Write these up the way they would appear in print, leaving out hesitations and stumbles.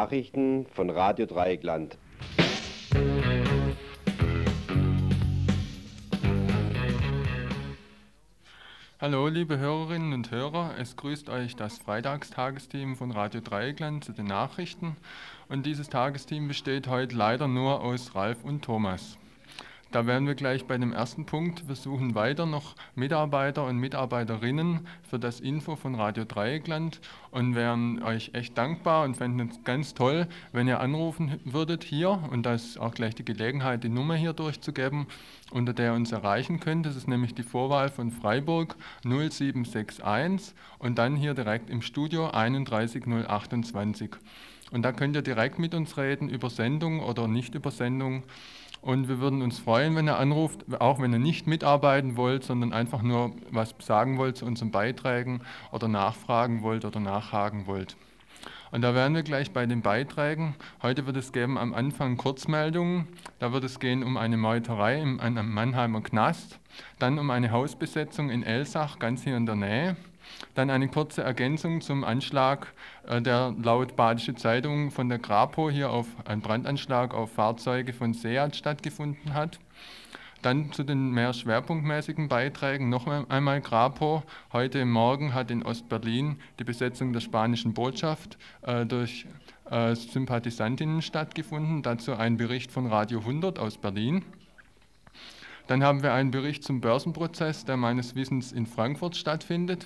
Nachrichten von Radio Dreieckland. Hallo liebe Hörerinnen und Hörer, es grüßt euch das Freitagstagesteam von Radio Dreieckland zu den Nachrichten und dieses Tagesteam besteht heute leider nur aus Ralf und Thomas. Da wären wir gleich bei dem ersten Punkt. Wir suchen weiter noch Mitarbeiter und Mitarbeiterinnen für das Info von Radio Dreieckland und wären euch echt dankbar und fänden es ganz toll, wenn ihr anrufen würdet hier, und da ist auch gleich die Gelegenheit, die Nummer hier durchzugeben, unter der ihr uns erreichen könnt. Das ist nämlich die Vorwahl von Freiburg 0761 und dann hier direkt im Studio 31028. Und da könnt ihr direkt mit uns reden über Sendung oder nicht über Sendung. Und wir würden uns freuen, wenn ihr anruft, auch wenn ihr nicht mitarbeiten wollt, sondern einfach nur was sagen wollt zu unseren Beiträgen oder nachfragen wollt oder nachhaken wollt. Und da wären wir gleich bei den Beiträgen. Heute wird es geben am Anfang Kurzmeldungen. Da wird es gehen um eine Meuterei am Mannheimer Knast, dann um eine Hausbesetzung in Elsach, ganz hier in der Nähe. Dann eine kurze Ergänzung zum Anschlag, der laut Badische Zeitung von der Grapo hier auf einen Brandanschlag auf Fahrzeuge von SEAT stattgefunden hat. Dann zu den mehr schwerpunktmäßigen Beiträgen noch einmal Grapo. Heute Morgen hat in Ostberlin die Besetzung der spanischen Botschaft durch Sympathisantinnen stattgefunden. Dazu ein Bericht von Radio 100 aus Berlin. Dann haben wir einen Bericht zum Börsenprozess, der meines Wissens in Frankfurt stattfindet.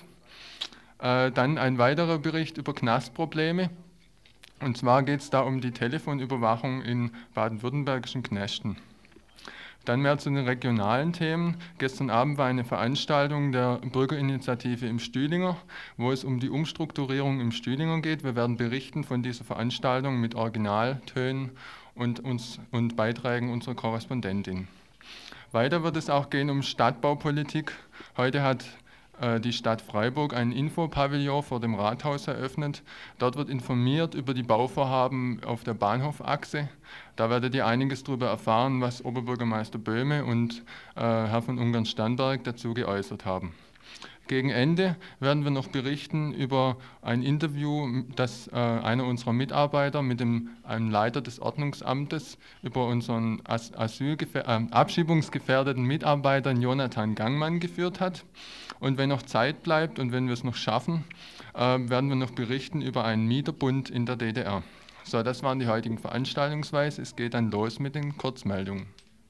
Dann ein weiterer Bericht über Knastprobleme. Und zwar geht es da um die Telefonüberwachung in baden-württembergischen Knästen. Dann mehr zu den regionalen Themen. Gestern Abend war eine Veranstaltung der Bürgerinitiative im Stühlinger, wo es um die Umstrukturierung im Stühlinger geht. Wir werden berichten von dieser Veranstaltung mit Originaltönen und Beiträgen unserer Korrespondentin. Weiter wird es auch gehen um Stadtbaupolitik. Heute hat die Stadt Freiburg einen Infopavillon vor dem Rathaus eröffnet. Dort wird informiert über die Bauvorhaben auf der Bahnhofachse. Da werdet ihr einiges darüber erfahren, was Oberbürgermeister Böhme und Herr von Ungern-Sternberg dazu geäußert haben. Gegen Ende werden wir noch berichten über ein Interview, das einer unserer Mitarbeiter mit einem Leiter des Ordnungsamtes über unseren abschiebungsgefährdeten Mitarbeiter Jonathan Gangmann geführt hat. Und wenn noch Zeit bleibt und wenn wir es noch schaffen, werden wir noch berichten über einen Mieterbund in der DDR. So, das waren die heutigen Veranstaltungsweise. Es geht dann los mit den Kurzmeldungen.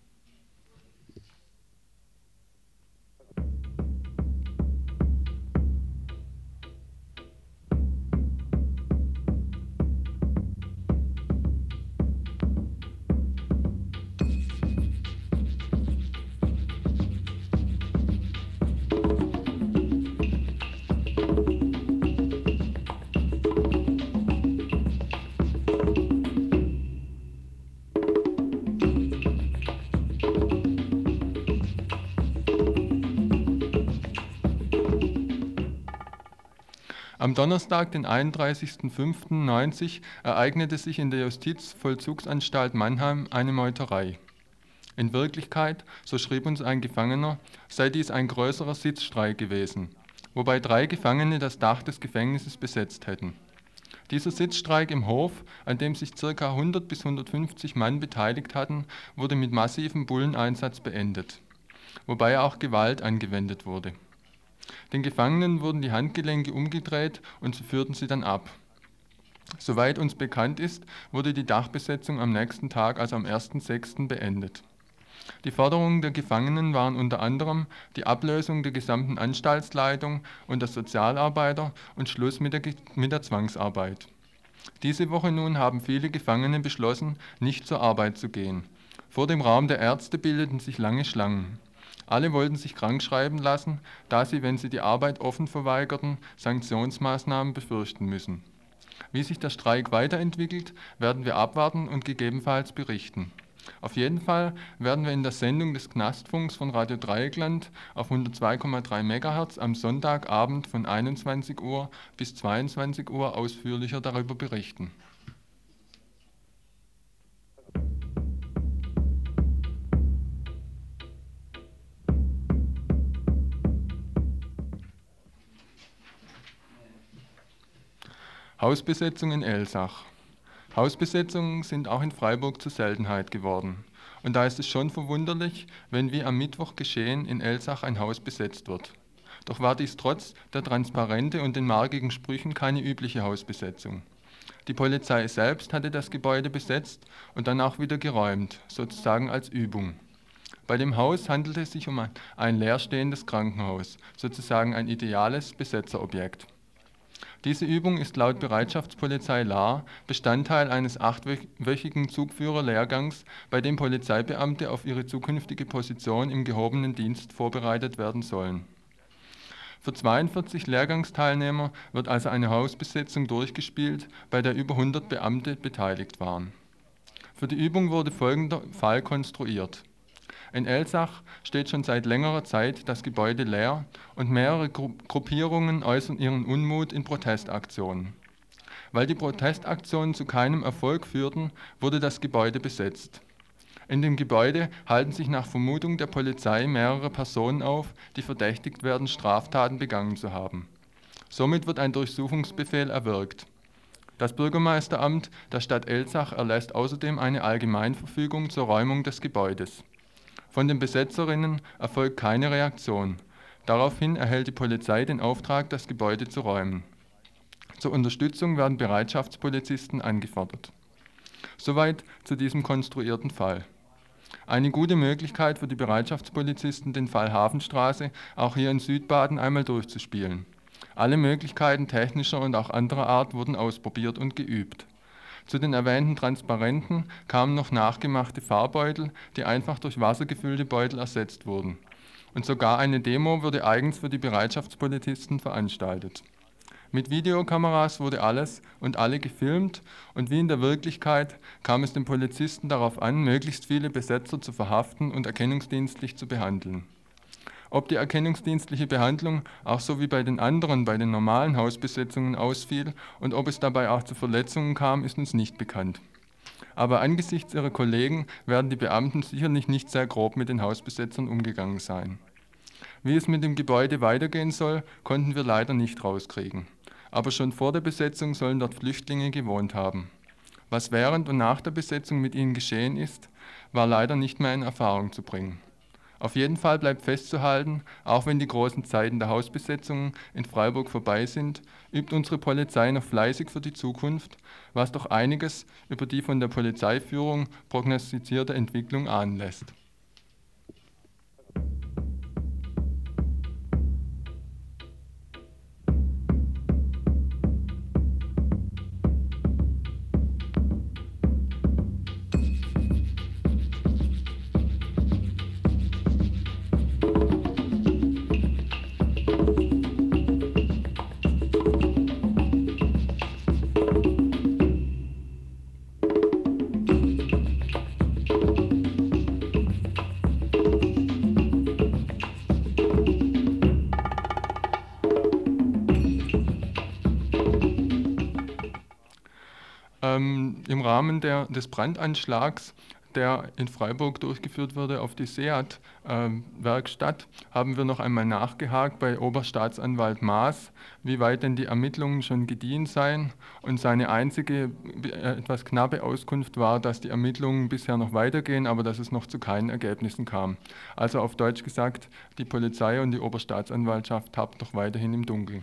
Am Donnerstag, den 31.05.90, ereignete sich in der Justizvollzugsanstalt Mannheim eine Meuterei. In Wirklichkeit, so schrieb uns ein Gefangener, sei dies ein größerer Sitzstreik gewesen, wobei 3 Gefangene das Dach des Gefängnisses besetzt hätten. Dieser Sitzstreik im Hof, an dem sich ca. 100 bis 150 Mann beteiligt hatten, wurde mit massivem Bulleneinsatz beendet, wobei auch Gewalt angewendet wurde. Den Gefangenen wurden die Handgelenke umgedreht und sie führten sie dann ab. Soweit uns bekannt ist, wurde die Dachbesetzung am nächsten Tag, also am 1.6. beendet. Die Forderungen der Gefangenen waren unter anderem die Ablösung der gesamten Anstaltsleitung und der Sozialarbeiter und Schluss mit der Zwangsarbeit. Diese Woche nun haben viele Gefangene beschlossen, nicht zur Arbeit zu gehen. Vor dem Raum der Ärzte bildeten sich lange Schlangen. Alle wollten sich krankschreiben lassen, da sie, wenn sie die Arbeit offen verweigerten, Sanktionsmaßnahmen befürchten müssen. Wie sich der Streik weiterentwickelt, werden wir abwarten und gegebenenfalls berichten. Auf jeden Fall werden wir in der Sendung des Knastfunks von Radio Dreieckland auf 102,3 MHz am Sonntagabend von 21 Uhr bis 22 Uhr ausführlicher darüber berichten. Hausbesetzung in Elsach. Hausbesetzungen sind auch in Freiburg zur Seltenheit geworden. Und da ist es schon verwunderlich, wenn wie am Mittwoch geschehen in Elsach ein Haus besetzt wird. Doch war dies trotz der Transparente und den markigen Sprüchen keine übliche Hausbesetzung. Die Polizei selbst hatte das Gebäude besetzt und dann auch wieder geräumt, sozusagen als Übung. Bei dem Haus handelte es sich um ein leerstehendes Krankenhaus, sozusagen ein ideales Besetzerobjekt. Diese Übung ist laut Bereitschaftspolizei Lahr Bestandteil eines 8-wöchigen Zugführerlehrgangs, bei dem Polizeibeamte auf ihre zukünftige Position im gehobenen Dienst vorbereitet werden sollen. Für 42 Lehrgangsteilnehmer wird also eine Hausbesetzung durchgespielt, bei der über 100 Beamte beteiligt waren. Für die Übung wurde folgender Fall konstruiert. In Elsach steht schon seit längerer Zeit das Gebäude leer und mehrere Gruppierungen äußern ihren Unmut in Protestaktionen. Weil die Protestaktionen zu keinem Erfolg führten, wurde das Gebäude besetzt. In dem Gebäude halten sich nach Vermutung der Polizei mehrere Personen auf, die verdächtigt werden, Straftaten begangen zu haben. Somit wird ein Durchsuchungsbefehl erwirkt. Das Bürgermeisteramt der Stadt Elsach erlässt außerdem eine Allgemeinverfügung zur Räumung des Gebäudes. Von den Besetzerinnen erfolgt keine Reaktion. Daraufhin erhält die Polizei den Auftrag, das Gebäude zu räumen. Zur Unterstützung werden Bereitschaftspolizisten angefordert. Soweit zu diesem konstruierten Fall. Eine gute Möglichkeit für die Bereitschaftspolizisten, den Fall Hafenstraße auch hier in Südbaden einmal durchzuspielen. Alle Möglichkeiten technischer und auch anderer Art wurden ausprobiert und geübt. Zu den erwähnten Transparenten kamen noch nachgemachte Farbbeutel, die einfach durch Wasser gefüllte Beutel ersetzt wurden. Und sogar eine Demo wurde eigens für die Bereitschaftspolizisten veranstaltet. Mit Videokameras wurde alles und alle gefilmt und wie in der Wirklichkeit kam es den Polizisten darauf an, möglichst viele Besetzer zu verhaften und erkennungsdienstlich zu behandeln. Ob die erkennungsdienstliche Behandlung auch so wie bei den normalen Hausbesetzungen ausfiel und ob es dabei auch zu Verletzungen kam, ist uns nicht bekannt. Aber angesichts ihrer Kollegen werden die Beamten sicherlich nicht sehr grob mit den Hausbesetzern umgegangen sein. Wie es mit dem Gebäude weitergehen soll, konnten wir leider nicht rauskriegen. Aber schon vor der Besetzung sollen dort Flüchtlinge gewohnt haben. Was während und nach der Besetzung mit ihnen geschehen ist, war leider nicht mehr in Erfahrung zu bringen. Auf jeden Fall bleibt festzuhalten, auch wenn die großen Zeiten der Hausbesetzungen in Freiburg vorbei sind, übt unsere Polizei noch fleißig für die Zukunft, was doch einiges über die von der Polizeiführung prognostizierte Entwicklung ahnen lässt. Im Rahmen des Brandanschlags, der in Freiburg durchgeführt wurde auf die SEAT-Werkstatt, haben wir noch einmal nachgehakt bei Oberstaatsanwalt Maaß, wie weit denn die Ermittlungen schon gediehen seien. Und seine einzige etwas knappe Auskunft war, dass die Ermittlungen bisher noch weitergehen, aber dass es noch zu keinen Ergebnissen kam. Also auf Deutsch gesagt, die Polizei und die Oberstaatsanwaltschaft tappt noch weiterhin im Dunkeln.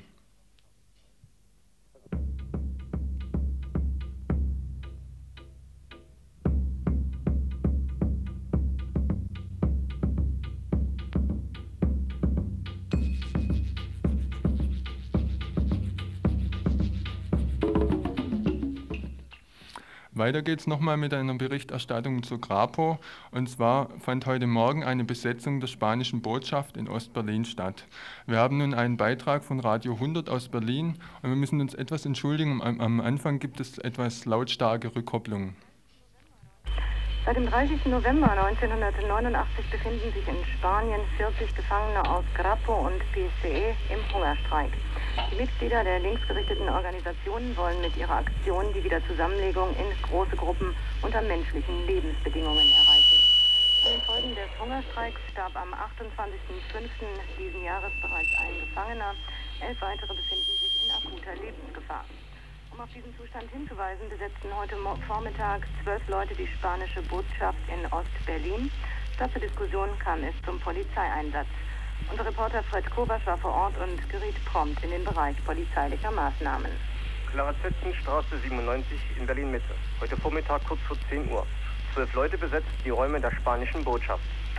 Weiter geht es nochmal mit einer Berichterstattung zur Grapo. Und zwar fand heute Morgen eine Besetzung der spanischen Botschaft in Ostberlin statt. Wir haben nun einen Beitrag von Radio 100 aus Berlin und wir müssen uns etwas entschuldigen. Am Anfang gibt es etwas lautstarke Rückkopplungen. Seit dem 30. November 1989 befinden sich in Spanien 40 Gefangene aus Grapo und PSE im Hungerstreik. Die Mitglieder der linksgerichteten Organisationen wollen mit ihrer Aktion die Wiederzusammenlegung in große Gruppen unter menschlichen Lebensbedingungen erreichen. An den Folgen des Hungerstreiks starb am 28.05. diesen Jahres bereits ein Gefangener. 11 weitere befinden sich in akuter Lebensgefahr. Um auf diesen Zustand hinzuweisen, besetzten heute Vormittag 12 Leute die spanische Botschaft in Ost-Berlin. Statt zur Diskussion kam es zum Polizeieinsatz. Unser Reporter Fred Kovac war vor Ort und geriet prompt in den Bereich polizeilicher Maßnahmen. Clara Zetzenstraße 97 in Berlin-Mitte. Heute Vormittag kurz vor 10 Uhr. 12 Leute besetzten die Räume der spanischen Botschaft.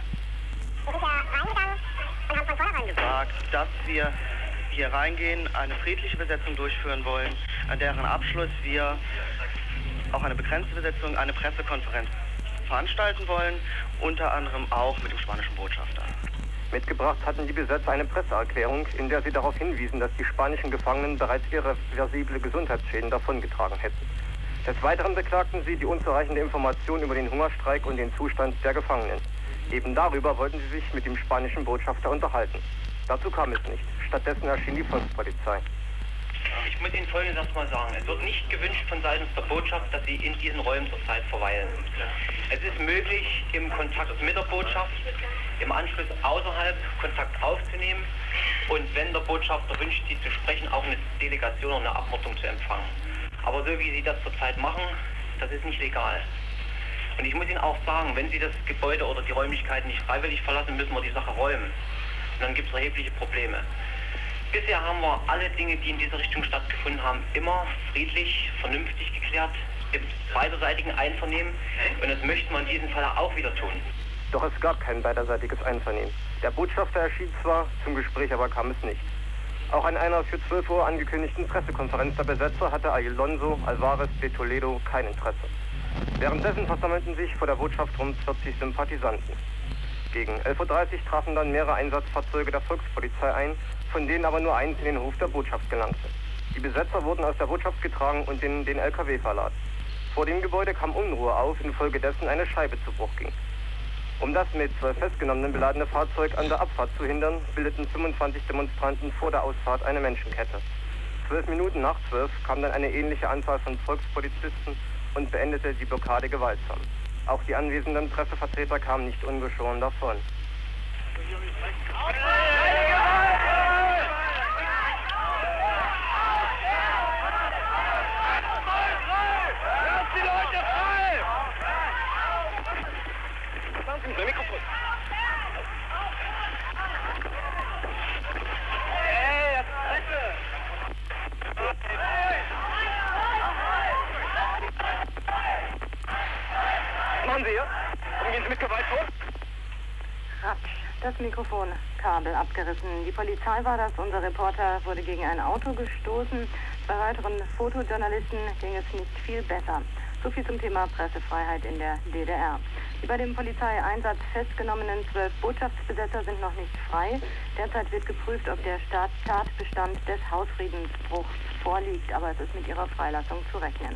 Wir sind ja reingegangen und haben von vornherein gesagt, dass wir hier reingehen, eine friedliche Besetzung durchführen wollen, an deren Abschluss wir auch eine begrenzte Besetzung, eine Pressekonferenz veranstalten wollen, unter anderem auch mit dem spanischen Botschafter. Mitgebracht hatten die Besetzer eine Presseerklärung, in der sie darauf hinwiesen, dass die spanischen Gefangenen bereits irreversible Gesundheitsschäden davongetragen hätten. Des Weiteren beklagten sie die unzureichende Information über den Hungerstreik und den Zustand der Gefangenen. Eben darüber wollten sie sich mit dem spanischen Botschafter unterhalten. Dazu kam es nicht. Stattdessen erschien die Volkspolizei. Ich muss Ihnen Folgendes erstmal sagen. Es wird nicht gewünscht von seitens der Botschaft, dass Sie in diesen Räumen zurzeit verweilen. Es ist möglich, im Kontakt mit der Botschaft, im Anschluss außerhalb Kontakt aufzunehmen und wenn der Botschafter wünscht, Sie zu sprechen, auch eine Delegation oder eine Abordnung zu empfangen. Aber so wie Sie das zurzeit machen, das ist nicht legal. Und ich muss Ihnen auch sagen, wenn Sie das Gebäude oder die Räumlichkeiten nicht freiwillig verlassen, müssen wir die Sache räumen. Und dann gibt es erhebliche Probleme. Bisher haben wir alle Dinge, die in dieser Richtung stattgefunden haben, immer friedlich, vernünftig geklärt, im beiderseitigen Einvernehmen. Und das möchten wir in diesem Fall auch wieder tun. Doch es gab kein beiderseitiges Einvernehmen. Der Botschafter erschien zwar, zum Gespräch aber kam es nicht. Auch an einer für 12 Uhr angekündigten Pressekonferenz der Besetzer hatte Alonso Alvarez de Toledo kein Interesse. Währenddessen versammelten sich vor der Botschaft rund 40 Sympathisanten. Gegen 11.30 Uhr trafen dann mehrere Einsatzfahrzeuge der Volkspolizei ein, von denen aber nur eins in den Hof der Botschaft gelangte. Die Besetzer wurden aus der Botschaft getragen und in den LKW verladen. Vor dem Gebäude kam Unruhe auf, infolgedessen eine Scheibe zu Bruch ging. Um das mit 12 Festgenommenen beladene Fahrzeug an der Abfahrt zu hindern, bildeten 25 Demonstranten vor der Ausfahrt eine Menschenkette. 12 Minuten nach 12 kam dann eine ähnliche Anzahl von Volkspolizisten und beendete die Blockade gewaltsam. Auch die anwesenden Pressevertreter kamen nicht ungeschoren davon. Machen Sie hier? Warum gehen Sie mit Gewalt vor? Ratsch, das Mikrofonkabel abgerissen. Die Polizei war das. Unser Reporter wurde gegen ein Auto gestoßen. Bei weiteren Fotojournalisten ging es nicht viel besser. So viel zum Thema Pressefreiheit in der DDR. Die bei dem Polizeieinsatz festgenommenen 12 Botschaftsbesetzer sind noch nicht frei. Derzeit wird geprüft, ob der Tatbestand des Hausfriedensbruchs vorliegt, aber es ist mit ihrer Freilassung zu rechnen.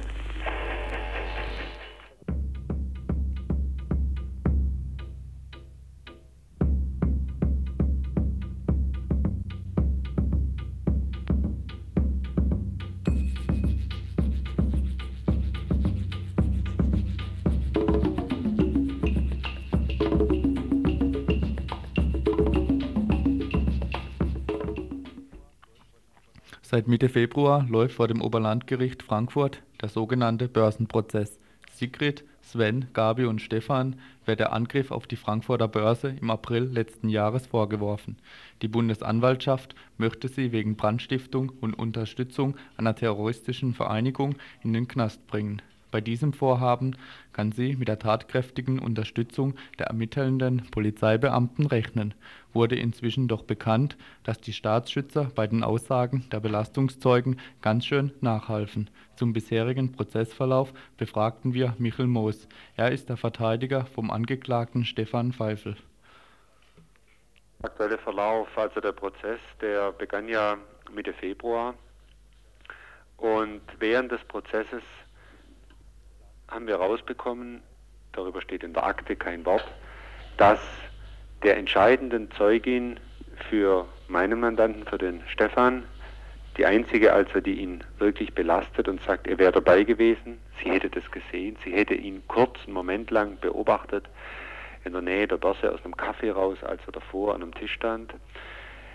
Seit Mitte Februar läuft vor dem Oberlandgericht Frankfurt der sogenannte Börsenprozess. Sigrid, Sven, Gabi und Stefan wird der Angriff auf die Frankfurter Börse im April letzten Jahres vorgeworfen. Die Bundesanwaltschaft möchte sie wegen Brandstiftung und Unterstützung einer terroristischen Vereinigung in den Knast bringen. Bei diesem Vorhaben kann sie mit der tatkräftigen Unterstützung der ermittelnden Polizeibeamten rechnen. Wurde inzwischen doch bekannt, dass die Staatsschützer bei den Aussagen der Belastungszeugen ganz schön nachhalfen. Zum bisherigen Prozessverlauf befragten wir Michel Moos. Er ist der Verteidiger vom Angeklagten Stefan Pfeifel. Der aktuelle Verlauf, also der Prozess, der begann ja Mitte Februar und während des Prozesses haben wir rausbekommen, darüber steht in der Akte kein Wort, dass der entscheidenden Zeugin für meinen Mandanten, für den Stefan, die einzige also, die ihn wirklich belastet und sagt, er wäre dabei gewesen, sie hätte das gesehen, sie hätte ihn kurz einen Moment lang beobachtet, in der Nähe der Börse aus einem Café raus, als er davor an einem Tisch stand.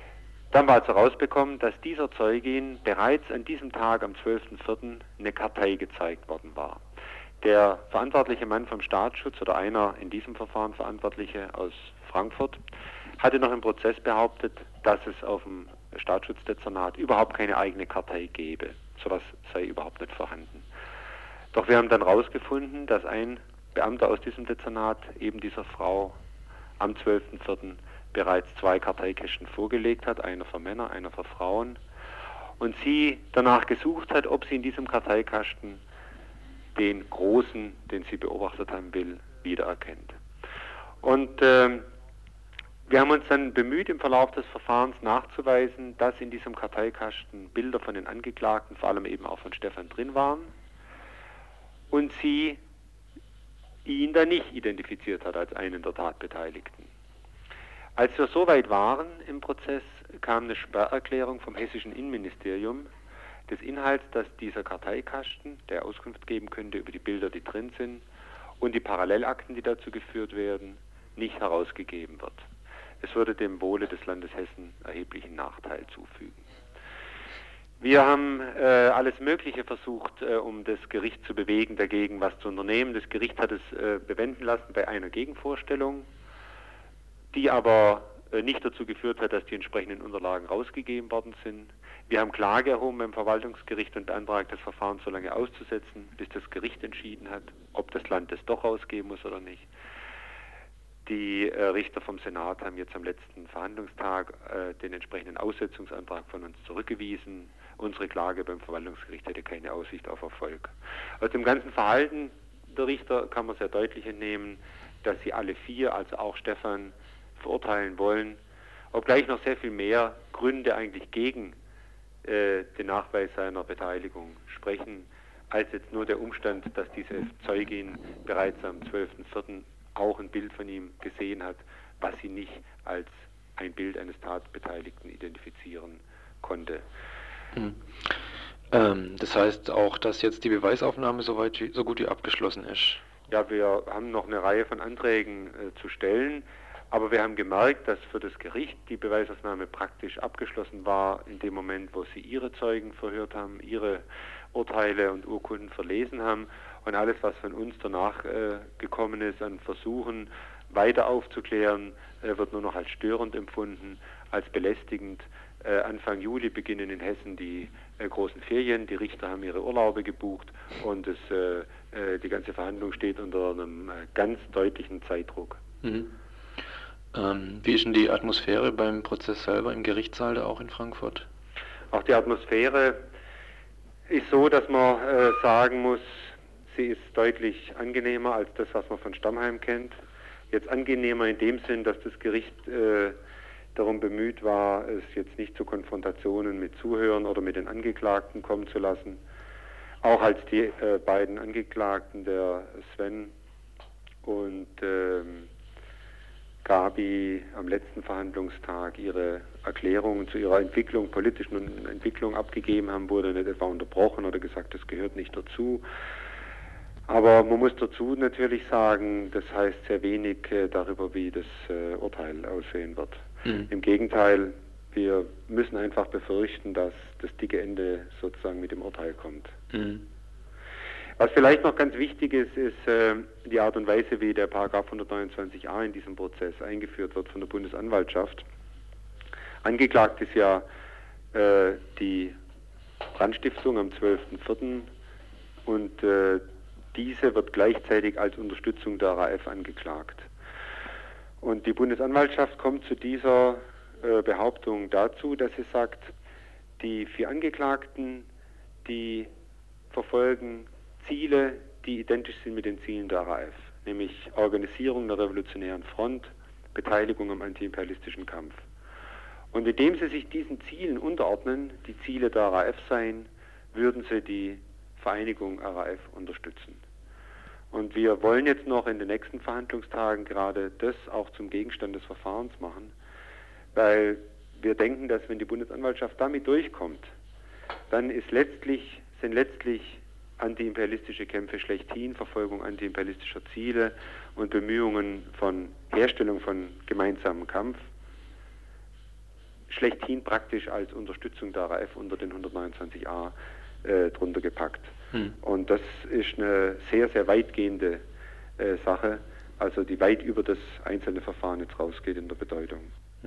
Dann war also rausbekommen, dass dieser Zeugin bereits an diesem Tag, am 12.04., eine Kartei gezeigt worden war. Der verantwortliche Mann vom Staatsschutz oder einer in diesem Verfahren Verantwortliche aus Frankfurt hatte noch im Prozess behauptet, dass es auf dem Staatssschutzdezernat überhaupt keine eigene Kartei gäbe. Sowas sei überhaupt nicht vorhanden. Doch wir haben dann herausgefunden, dass ein Beamter aus diesem Dezernat eben dieser Frau am 12.04. bereits 2 Karteikästen vorgelegt hat, einer für Männer, einer für Frauen, und sie danach gesucht hat, ob sie in diesem Karteikasten den Großen, den sie beobachtet haben will, wiedererkennt. Und wir haben uns dann bemüht, im Verlauf des Verfahrens nachzuweisen, dass in diesem Karteikasten Bilder von den Angeklagten, vor allem eben auch von Stefan, drin waren und sie ihn dann nicht identifiziert hat als einen der Tatbeteiligten. Als wir so weit waren im Prozess, kam eine Sperrerklärung vom hessischen Innenministerium des Inhalts, dass dieser Karteikasten, der Auskunft geben könnte über die Bilder, die drin sind, und die Parallelakten, die dazu geführt werden, nicht herausgegeben wird. Es würde dem Wohle des Landes Hessen erheblichen Nachteil zufügen. Wir haben alles Mögliche versucht, um das Gericht zu bewegen, dagegen was zu unternehmen. Das Gericht hat es bewenden lassen bei einer Gegenvorstellung, die aber nicht dazu geführt hat, dass die entsprechenden Unterlagen rausgegeben worden sind. Wir haben Klage erhoben beim Verwaltungsgericht und beantragt, das Verfahren so lange auszusetzen, bis das Gericht entschieden hat, ob das Land es doch rausgeben muss oder nicht. Die Richter vom Senat haben jetzt am letzten Verhandlungstag den entsprechenden Aussetzungsantrag von uns zurückgewiesen. Unsere Klage beim Verwaltungsgericht hätte keine Aussicht auf Erfolg. Aus dem ganzen Verhalten der Richter kann man sehr deutlich entnehmen, dass sie alle 4, also auch Stefan, verurteilen wollen, obgleich noch sehr viel mehr Gründe eigentlich gegen den Nachweis seiner Beteiligung sprechen, als jetzt nur der Umstand, dass diese Zeugin bereits am 12.04. auch ein Bild von ihm gesehen hat, was sie nicht als ein Bild eines Tatbeteiligten identifizieren konnte. Das heißt auch, dass jetzt die Beweisaufnahme so gut wie abgeschlossen ist? Ja, wir haben noch eine Reihe von Anträgen zu stellen, aber wir haben gemerkt, dass für das Gericht die Beweisaufnahme praktisch abgeschlossen war in dem Moment, wo sie ihre Zeugen verhört haben, ihre Urteile und Urkunden verlesen haben, und alles, was von uns danach gekommen ist an Versuchen, weiter aufzuklären, wird nur noch als störend empfunden, als belästigend. Anfang Juli beginnen in Hessen die großen Ferien, die Richter haben ihre Urlaube gebucht und die ganze Verhandlung steht unter einem ganz deutlichen Zeitdruck. Wie ist denn die Atmosphäre beim Prozess selber im Gerichtssaal da auch in Frankfurt? Auch die Atmosphäre ist so, dass man sagen muss, sie ist deutlich angenehmer als das, was man von Stammheim kennt. Jetzt angenehmer in dem Sinn, dass das Gericht darum bemüht war, es jetzt nicht zu Konfrontationen mit Zuhörern oder mit den Angeklagten kommen zu lassen. Auch als die beiden Angeklagten, der Sven und Gabi, am letzten Verhandlungstag ihre Erklärungen zu ihrer Entwicklung, politischen Entwicklung abgegeben haben, wurde nicht etwa unterbrochen oder gesagt, das gehört nicht dazu. Aber man muss dazu natürlich sagen, das heißt sehr wenig darüber, wie das Urteil aussehen wird. Im Gegenteil, wir müssen einfach befürchten, dass das dicke Ende sozusagen mit dem Urteil kommt. Was vielleicht noch ganz wichtig ist, ist die Art und Weise, wie der Paragraph 129a in diesem Prozess eingeführt wird von der Bundesanwaltschaft. Angeklagt ist ja die Brandstiftung am 12.04. und diese wird gleichzeitig als Unterstützung der RAF angeklagt. Und die Bundesanwaltschaft kommt zu dieser Behauptung dazu, dass sie sagt, die 4 Angeklagten, die verfolgen Ziele, die identisch sind mit den Zielen der RAF, nämlich Organisierung der Revolutionären Front, Beteiligung am antiimperialistischen Kampf. Und indem sie sich diesen Zielen unterordnen, die Ziele der RAF seien, würden sie die Vereinigung RAF unterstützen. Und wir wollen jetzt noch in den nächsten Verhandlungstagen gerade das auch zum Gegenstand des Verfahrens machen, weil wir denken, dass wenn die Bundesanwaltschaft damit durchkommt, dann sind letztlich antiimperialistische Kämpfe schlechthin, Verfolgung antiimperialistischer Ziele und Bemühungen von Herstellung von gemeinsamen Kampf schlechthin praktisch als Unterstützung der RAF unter den 129a drunter gepackt. Und das ist eine sehr, sehr weitgehende Sache, also die weit über das einzelne Verfahren jetzt rausgeht in der Bedeutung.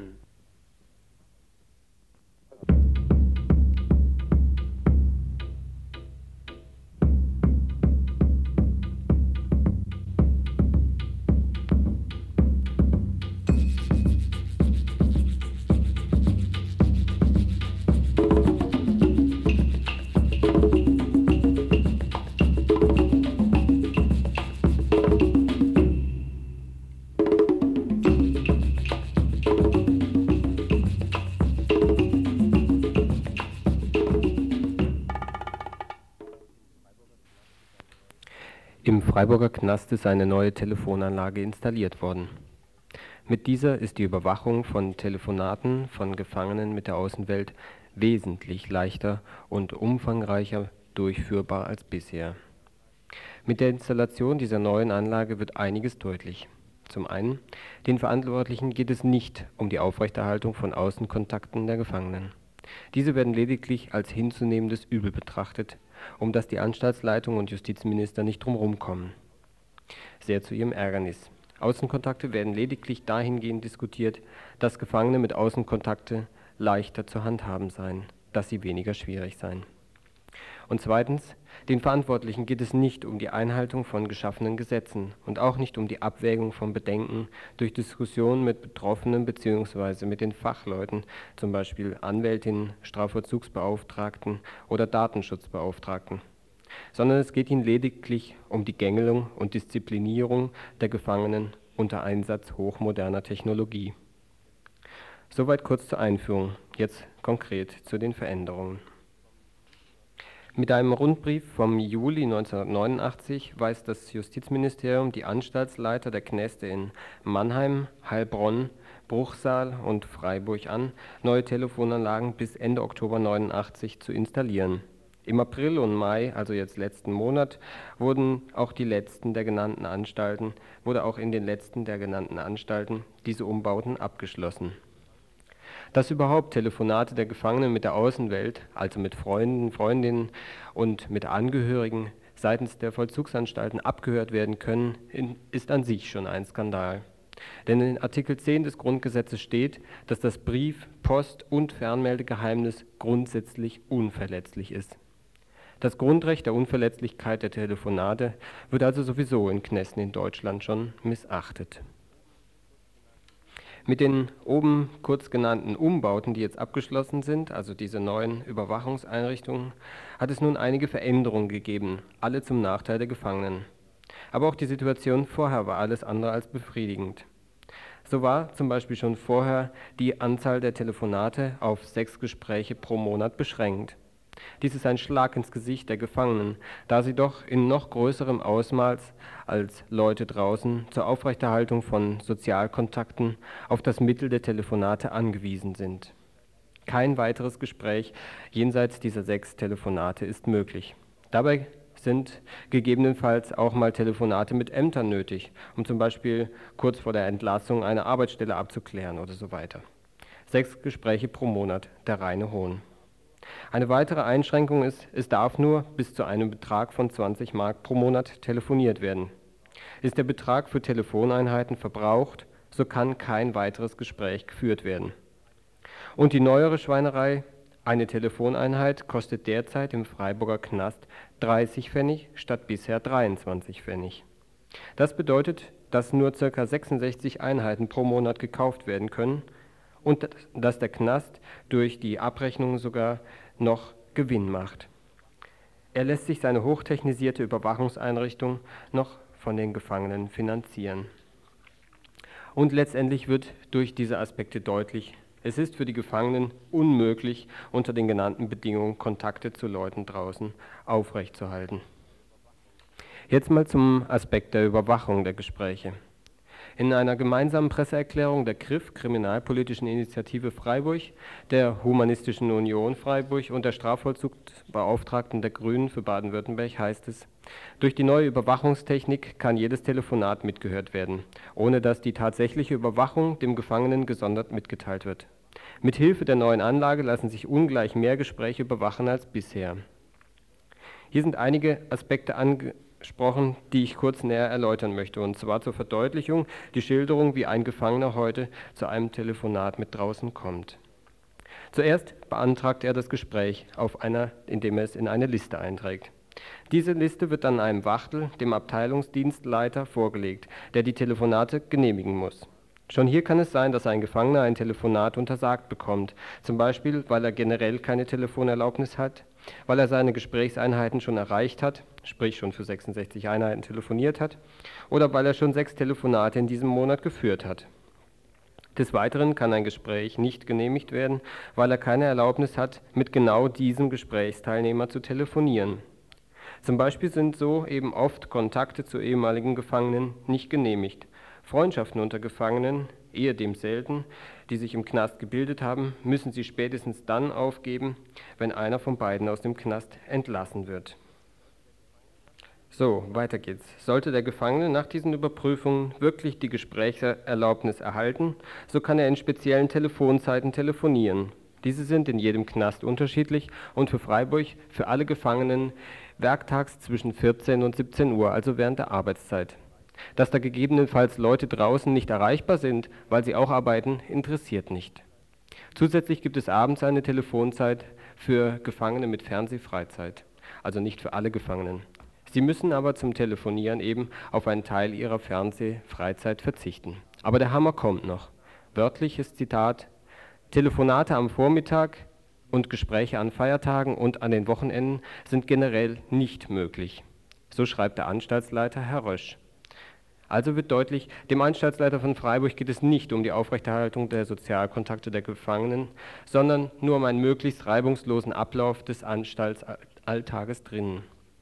Im Freiburger Knast ist eine neue Telefonanlage installiert worden. Mit dieser ist die Überwachung von Telefonaten von Gefangenen mit der Außenwelt wesentlich leichter und umfangreicher durchführbar als bisher. Mit der Installation dieser neuen Anlage wird einiges deutlich. Zum einen, den Verantwortlichen geht es nicht um die Aufrechterhaltung von Außenkontakten der Gefangenen. Diese werden lediglich als hinzunehmendes Übel betrachtet, um das die Anstaltsleitung und Justizminister nicht drumherum kommen. Sehr zu ihrem Ärgernis. Außenkontakte werden lediglich dahingehend diskutiert, dass Gefangene mit Außenkontakte leichter zu handhaben seien, dass sie weniger schwierig seien. Und zweitens, den Verantwortlichen geht es nicht um die Einhaltung von geschaffenen Gesetzen und auch nicht um die Abwägung von Bedenken durch Diskussionen mit Betroffenen bzw. mit den Fachleuten, zum Beispiel Anwältinnen, Strafvollzugsbeauftragten oder Datenschutzbeauftragten, sondern es geht ihnen lediglich um die Gängelung und Disziplinierung der Gefangenen unter Einsatz hochmoderner Technologie. Soweit kurz zur Einführung, jetzt konkret zu den Veränderungen. Mit einem Rundbrief vom Juli 1989 weist das Justizministerium die Anstaltsleiter der Knäste in Mannheim, Heilbronn, Bruchsal und Freiburg an, neue Telefonanlagen bis Ende Oktober 1989 zu installieren. Im April und Mai, also jetzt letzten Monat, wurde auch in den letzten der genannten Anstalten diese Umbauten abgeschlossen. Dass überhaupt Telefonate der Gefangenen mit der Außenwelt, also mit Freunden, Freundinnen und mit Angehörigen seitens der Vollzugsanstalten abgehört werden können, ist an sich schon ein Skandal. Denn in Artikel 10 des Grundgesetzes steht, dass das Brief-, Post- und Fernmeldegeheimnis grundsätzlich unverletzlich ist. Das Grundrecht der Unverletzlichkeit der Telefonate wird also sowieso in Knästen in Deutschland schon missachtet. Mit den oben kurz genannten Umbauten, die jetzt abgeschlossen sind, also diese neuen Überwachungseinrichtungen, hat es nun einige Veränderungen gegeben, alle zum Nachteil der Gefangenen. Aber auch die Situation vorher war alles andere als befriedigend. So war zum Beispiel schon vorher die Anzahl der Telefonate auf 6 Gespräche pro Monat beschränkt. Dies ist ein Schlag ins Gesicht der Gefangenen, da sie doch in noch größerem Ausmaß als Leute draußen zur Aufrechterhaltung von Sozialkontakten auf das Mittel der Telefonate angewiesen sind. Kein weiteres Gespräch jenseits dieser 6 Telefonate ist möglich. Dabei sind gegebenenfalls auch mal Telefonate mit Ämtern nötig, um zum Beispiel kurz vor der Entlassung eine Arbeitsstelle abzuklären oder so weiter. 6 Gespräche pro Monat, der reine Hohn. Eine weitere Einschränkung ist, es darf nur bis zu einem Betrag von 20 Mark pro Monat telefoniert werden. Ist der Betrag für Telefoneinheiten verbraucht, so kann kein weiteres Gespräch geführt werden. Und die neuere Schweinerei, eine Telefoneinheit kostet derzeit im Freiburger Knast 30 Pfennig statt bisher 23 Pfennig. Das bedeutet, dass nur ca. 66 Einheiten pro Monat gekauft werden können und dass der Knast durch die Abrechnung sogar noch Gewinn macht. Er lässt sich seine hochtechnisierte Überwachungseinrichtung noch von den Gefangenen finanzieren. Und letztendlich wird durch diese Aspekte deutlich, es ist für die Gefangenen unmöglich, unter den genannten Bedingungen Kontakte zu Leuten draußen aufrechtzuerhalten. Jetzt mal zum Aspekt der Überwachung der Gespräche. In einer gemeinsamen Presseerklärung der KRIF, Kriminalpolitischen Initiative Freiburg, der Humanistischen Union Freiburg und der Strafvollzugsbeauftragten der Grünen für Baden-Württemberg heißt es: Durch die neue Überwachungstechnik kann jedes Telefonat mitgehört werden, ohne dass die tatsächliche Überwachung dem Gefangenen gesondert mitgeteilt wird. Mit Hilfe der neuen Anlage lassen sich ungleich mehr Gespräche überwachen als bisher. Hier sind einige Aspekte angesprochen, die ich kurz näher erläutern möchte, und zwar zur Verdeutlichung die Schilderung, wie ein Gefangener heute zu einem Telefonat mit draußen kommt. Zuerst beantragt er das Gespräch, indem er es in eine Liste einträgt. Diese Liste wird dann einem Wachtel, dem Abteilungsdienstleiter, vorgelegt, der die Telefonate genehmigen muss. Schon hier kann es sein, dass ein Gefangener ein Telefonat untersagt bekommt, zum Beispiel, weil er generell keine Telefonerlaubnis hat, weil er seine Gesprächseinheiten schon erreicht hat, sprich schon für 66 Einheiten telefoniert hat, oder weil er schon 6 Telefonate in diesem Monat geführt hat. Des Weiteren kann ein Gespräch nicht genehmigt werden, weil er keine Erlaubnis hat, mit genau diesem Gesprächsteilnehmer zu telefonieren. Zum Beispiel sind so eben oft Kontakte zu ehemaligen Gefangenen nicht genehmigt. Freundschaften unter Gefangenen, ehedem selten, die sich im Knast gebildet haben, müssen sie spätestens dann aufgeben, wenn einer von beiden aus dem Knast entlassen wird. So, weiter geht's. Sollte der Gefangene nach diesen Überprüfungen wirklich die Gesprächserlaubnis erhalten, so kann er in speziellen Telefonzeiten telefonieren. Diese sind in jedem Knast unterschiedlich und für Freiburg für alle Gefangenen werktags zwischen 14 und 17 Uhr, also während der Arbeitszeit. Dass da gegebenenfalls Leute draußen nicht erreichbar sind, weil sie auch arbeiten, interessiert nicht. Zusätzlich gibt es abends eine Telefonzeit für Gefangene mit Fernsehfreizeit, also nicht für alle Gefangenen. Sie müssen aber zum Telefonieren eben auf einen Teil ihrer Fernsehfreizeit verzichten. Aber der Hammer kommt noch. Wörtliches Zitat: Telefonate am Vormittag und Gespräche an Feiertagen und an den Wochenenden sind generell nicht möglich. So schreibt der Anstaltsleiter Herr Rösch. Also wird deutlich, dem Anstaltsleiter von Freiburg geht es nicht um die Aufrechterhaltung der Sozialkontakte der Gefangenen, sondern nur um einen möglichst reibungslosen Ablauf des Anstaltsalltages drinnen.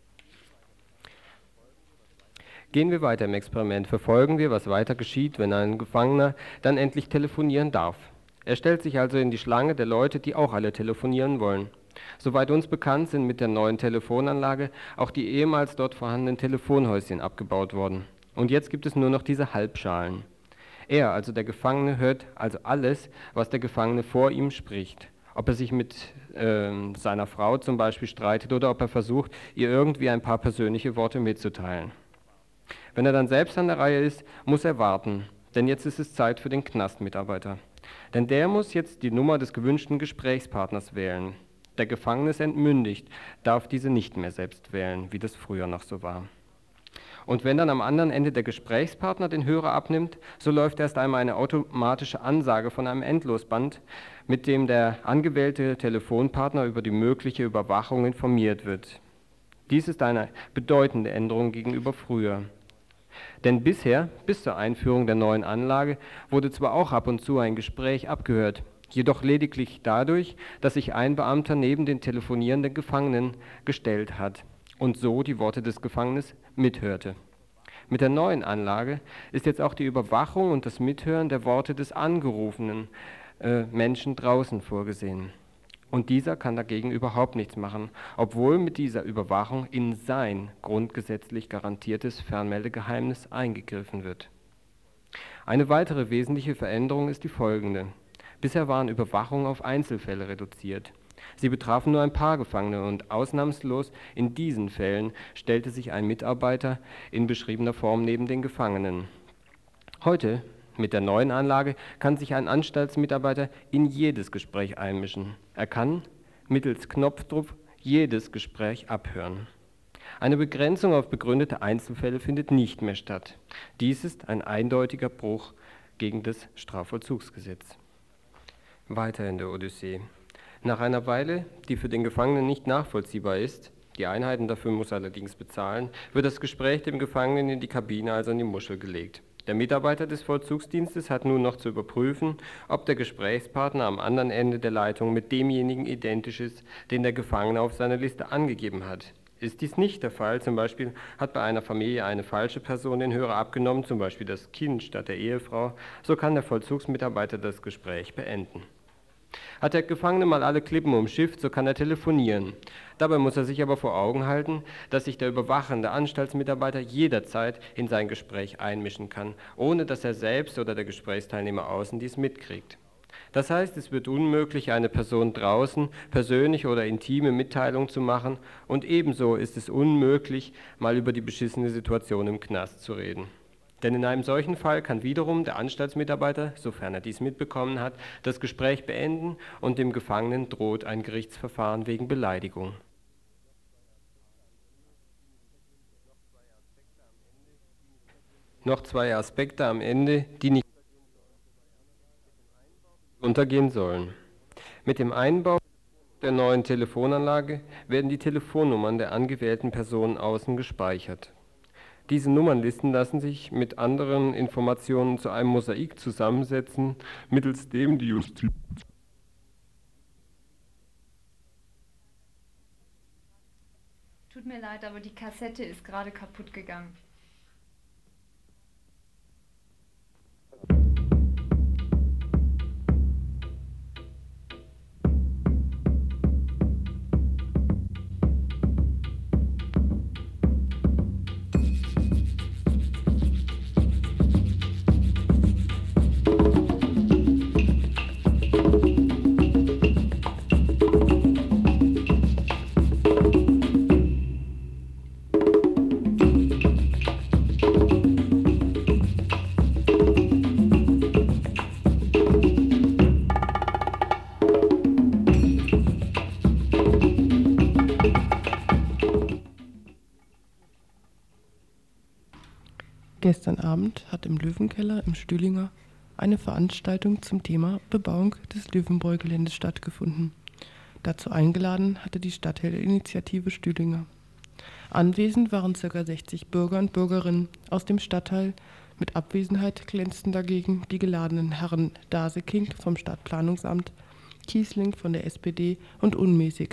Gehen wir weiter im Experiment, verfolgen wir, was weiter geschieht, wenn ein Gefangener dann endlich telefonieren darf. Er stellt sich also in die Schlange der Leute, die auch alle telefonieren wollen. Soweit uns bekannt, sind mit der neuen Telefonanlage auch die ehemals dort vorhandenen Telefonhäuschen abgebaut worden. Und jetzt gibt es nur noch diese Halbschalen. Er, also der Gefangene, hört also alles, was der Gefangene vor ihm spricht. Ob er sich mit seiner Frau zum Beispiel streitet oder ob er versucht, ihr irgendwie ein paar persönliche Worte mitzuteilen. Wenn er dann selbst an der Reihe ist, muss er warten, denn jetzt ist es Zeit für den Knastmitarbeiter. Denn der muss jetzt die Nummer des gewünschten Gesprächspartners wählen. Der Gefangene ist entmündigt, darf diese nicht mehr selbst wählen, wie das früher noch so war. Und wenn dann am anderen Ende der Gesprächspartner den Hörer abnimmt, so läuft erst einmal eine automatische Ansage von einem Endlosband, mit dem der angewählte Telefonpartner über die mögliche Überwachung informiert wird. Dies ist eine bedeutende Änderung gegenüber früher. Denn bisher, bis zur Einführung der neuen Anlage, wurde zwar auch ab und zu ein Gespräch abgehört, jedoch lediglich dadurch, dass sich ein Beamter neben den telefonierenden Gefangenen gestellt hat und so die Worte des Gefangenen mithörte. Mit der neuen Anlage ist jetzt auch die Überwachung und das Mithören der Worte des angerufenen Menschen draußen vorgesehen. Und dieser kann dagegen überhaupt nichts machen, obwohl mit dieser Überwachung in sein grundgesetzlich garantiertes Fernmeldegeheimnis eingegriffen wird. Eine weitere wesentliche Veränderung ist die folgende. Bisher waren Überwachungen auf Einzelfälle reduziert. Sie betrafen nur ein paar Gefangene und ausnahmslos in diesen Fällen stellte sich ein Mitarbeiter in beschriebener Form neben den Gefangenen. Heute, mit der neuen Anlage, kann sich ein Anstaltsmitarbeiter in jedes Gespräch einmischen. Er kann mittels Knopfdruck jedes Gespräch abhören. Eine Begrenzung auf begründete Einzelfälle findet nicht mehr statt. Dies ist ein eindeutiger Bruch gegen das Strafvollzugsgesetz. Weiter in der Odyssee. Nach einer Weile, die für den Gefangenen nicht nachvollziehbar ist, die Einheiten dafür muss er allerdings bezahlen, wird das Gespräch dem Gefangenen in die Kabine, also in die Muschel, gelegt. Der Mitarbeiter des Vollzugsdienstes hat nun noch zu überprüfen, ob der Gesprächspartner am anderen Ende der Leitung mit demjenigen identisch ist, den der Gefangene auf seiner Liste angegeben hat. Ist dies nicht der Fall, zum Beispiel hat bei einer Familie eine falsche Person den Hörer abgenommen, zum Beispiel das Kind statt der Ehefrau, so kann der Vollzugsmitarbeiter das Gespräch beenden. Hat der Gefangene mal alle Klippen umschifft, so kann er telefonieren. Dabei muss er sich aber vor Augen halten, dass sich der überwachende Anstaltsmitarbeiter jederzeit in sein Gespräch einmischen kann, ohne dass er selbst oder der Gesprächsteilnehmer außen dies mitkriegt. Das heißt, es wird unmöglich, einer Person draußen persönliche oder intime Mitteilung zu machen, und ebenso ist es unmöglich, mal über die beschissene Situation im Knast zu reden. Denn in einem solchen Fall kann wiederum der Anstaltsmitarbeiter, sofern er dies mitbekommen hat, das Gespräch beenden und dem Gefangenen droht ein Gerichtsverfahren wegen Beleidigung. Noch zwei Aspekte am Ende, die nicht untergehen sollen. Mit dem Einbau der neuen Telefonanlage werden die Telefonnummern der angewählten Personen außen gespeichert. Diese Nummernlisten lassen sich mit anderen Informationen zu einem Mosaik zusammensetzen, mittels dem die Justiz Tut mir leid, aber die Kassette ist gerade kaputt gegangen. Gestern Abend hat im Löwenkeller im Stühlinger eine Veranstaltung zum Thema Bebauung des Löwenbräu-Geländes stattgefunden. Dazu eingeladen hatte die Stadtteilinitiative Stühlinger. Anwesend waren ca. 60 Bürger und Bürgerinnen aus dem Stadtteil. Mit Abwesenheit glänzten dagegen die geladenen Herren Daseking vom Stadtplanungsamt, Kiesling von der SPD und Unmüßig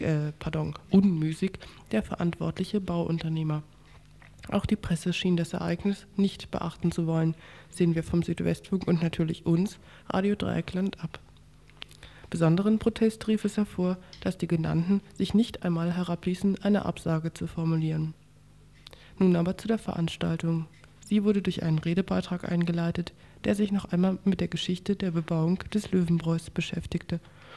der verantwortliche Bauunternehmer. Auch die Presse schien das Ereignis nicht beachten zu wollen, sehen wir vom Südwestfunk und natürlich uns, Radio Dreieckland, ab. Besonderen Protest rief es hervor, dass die Genannten sich nicht einmal herabließen, eine Absage zu formulieren. Nun aber zu der Veranstaltung. Sie wurde durch einen Redebeitrag eingeleitet, der sich noch einmal mit der Geschichte der Bebauung des Löwenbräus beschäftigte.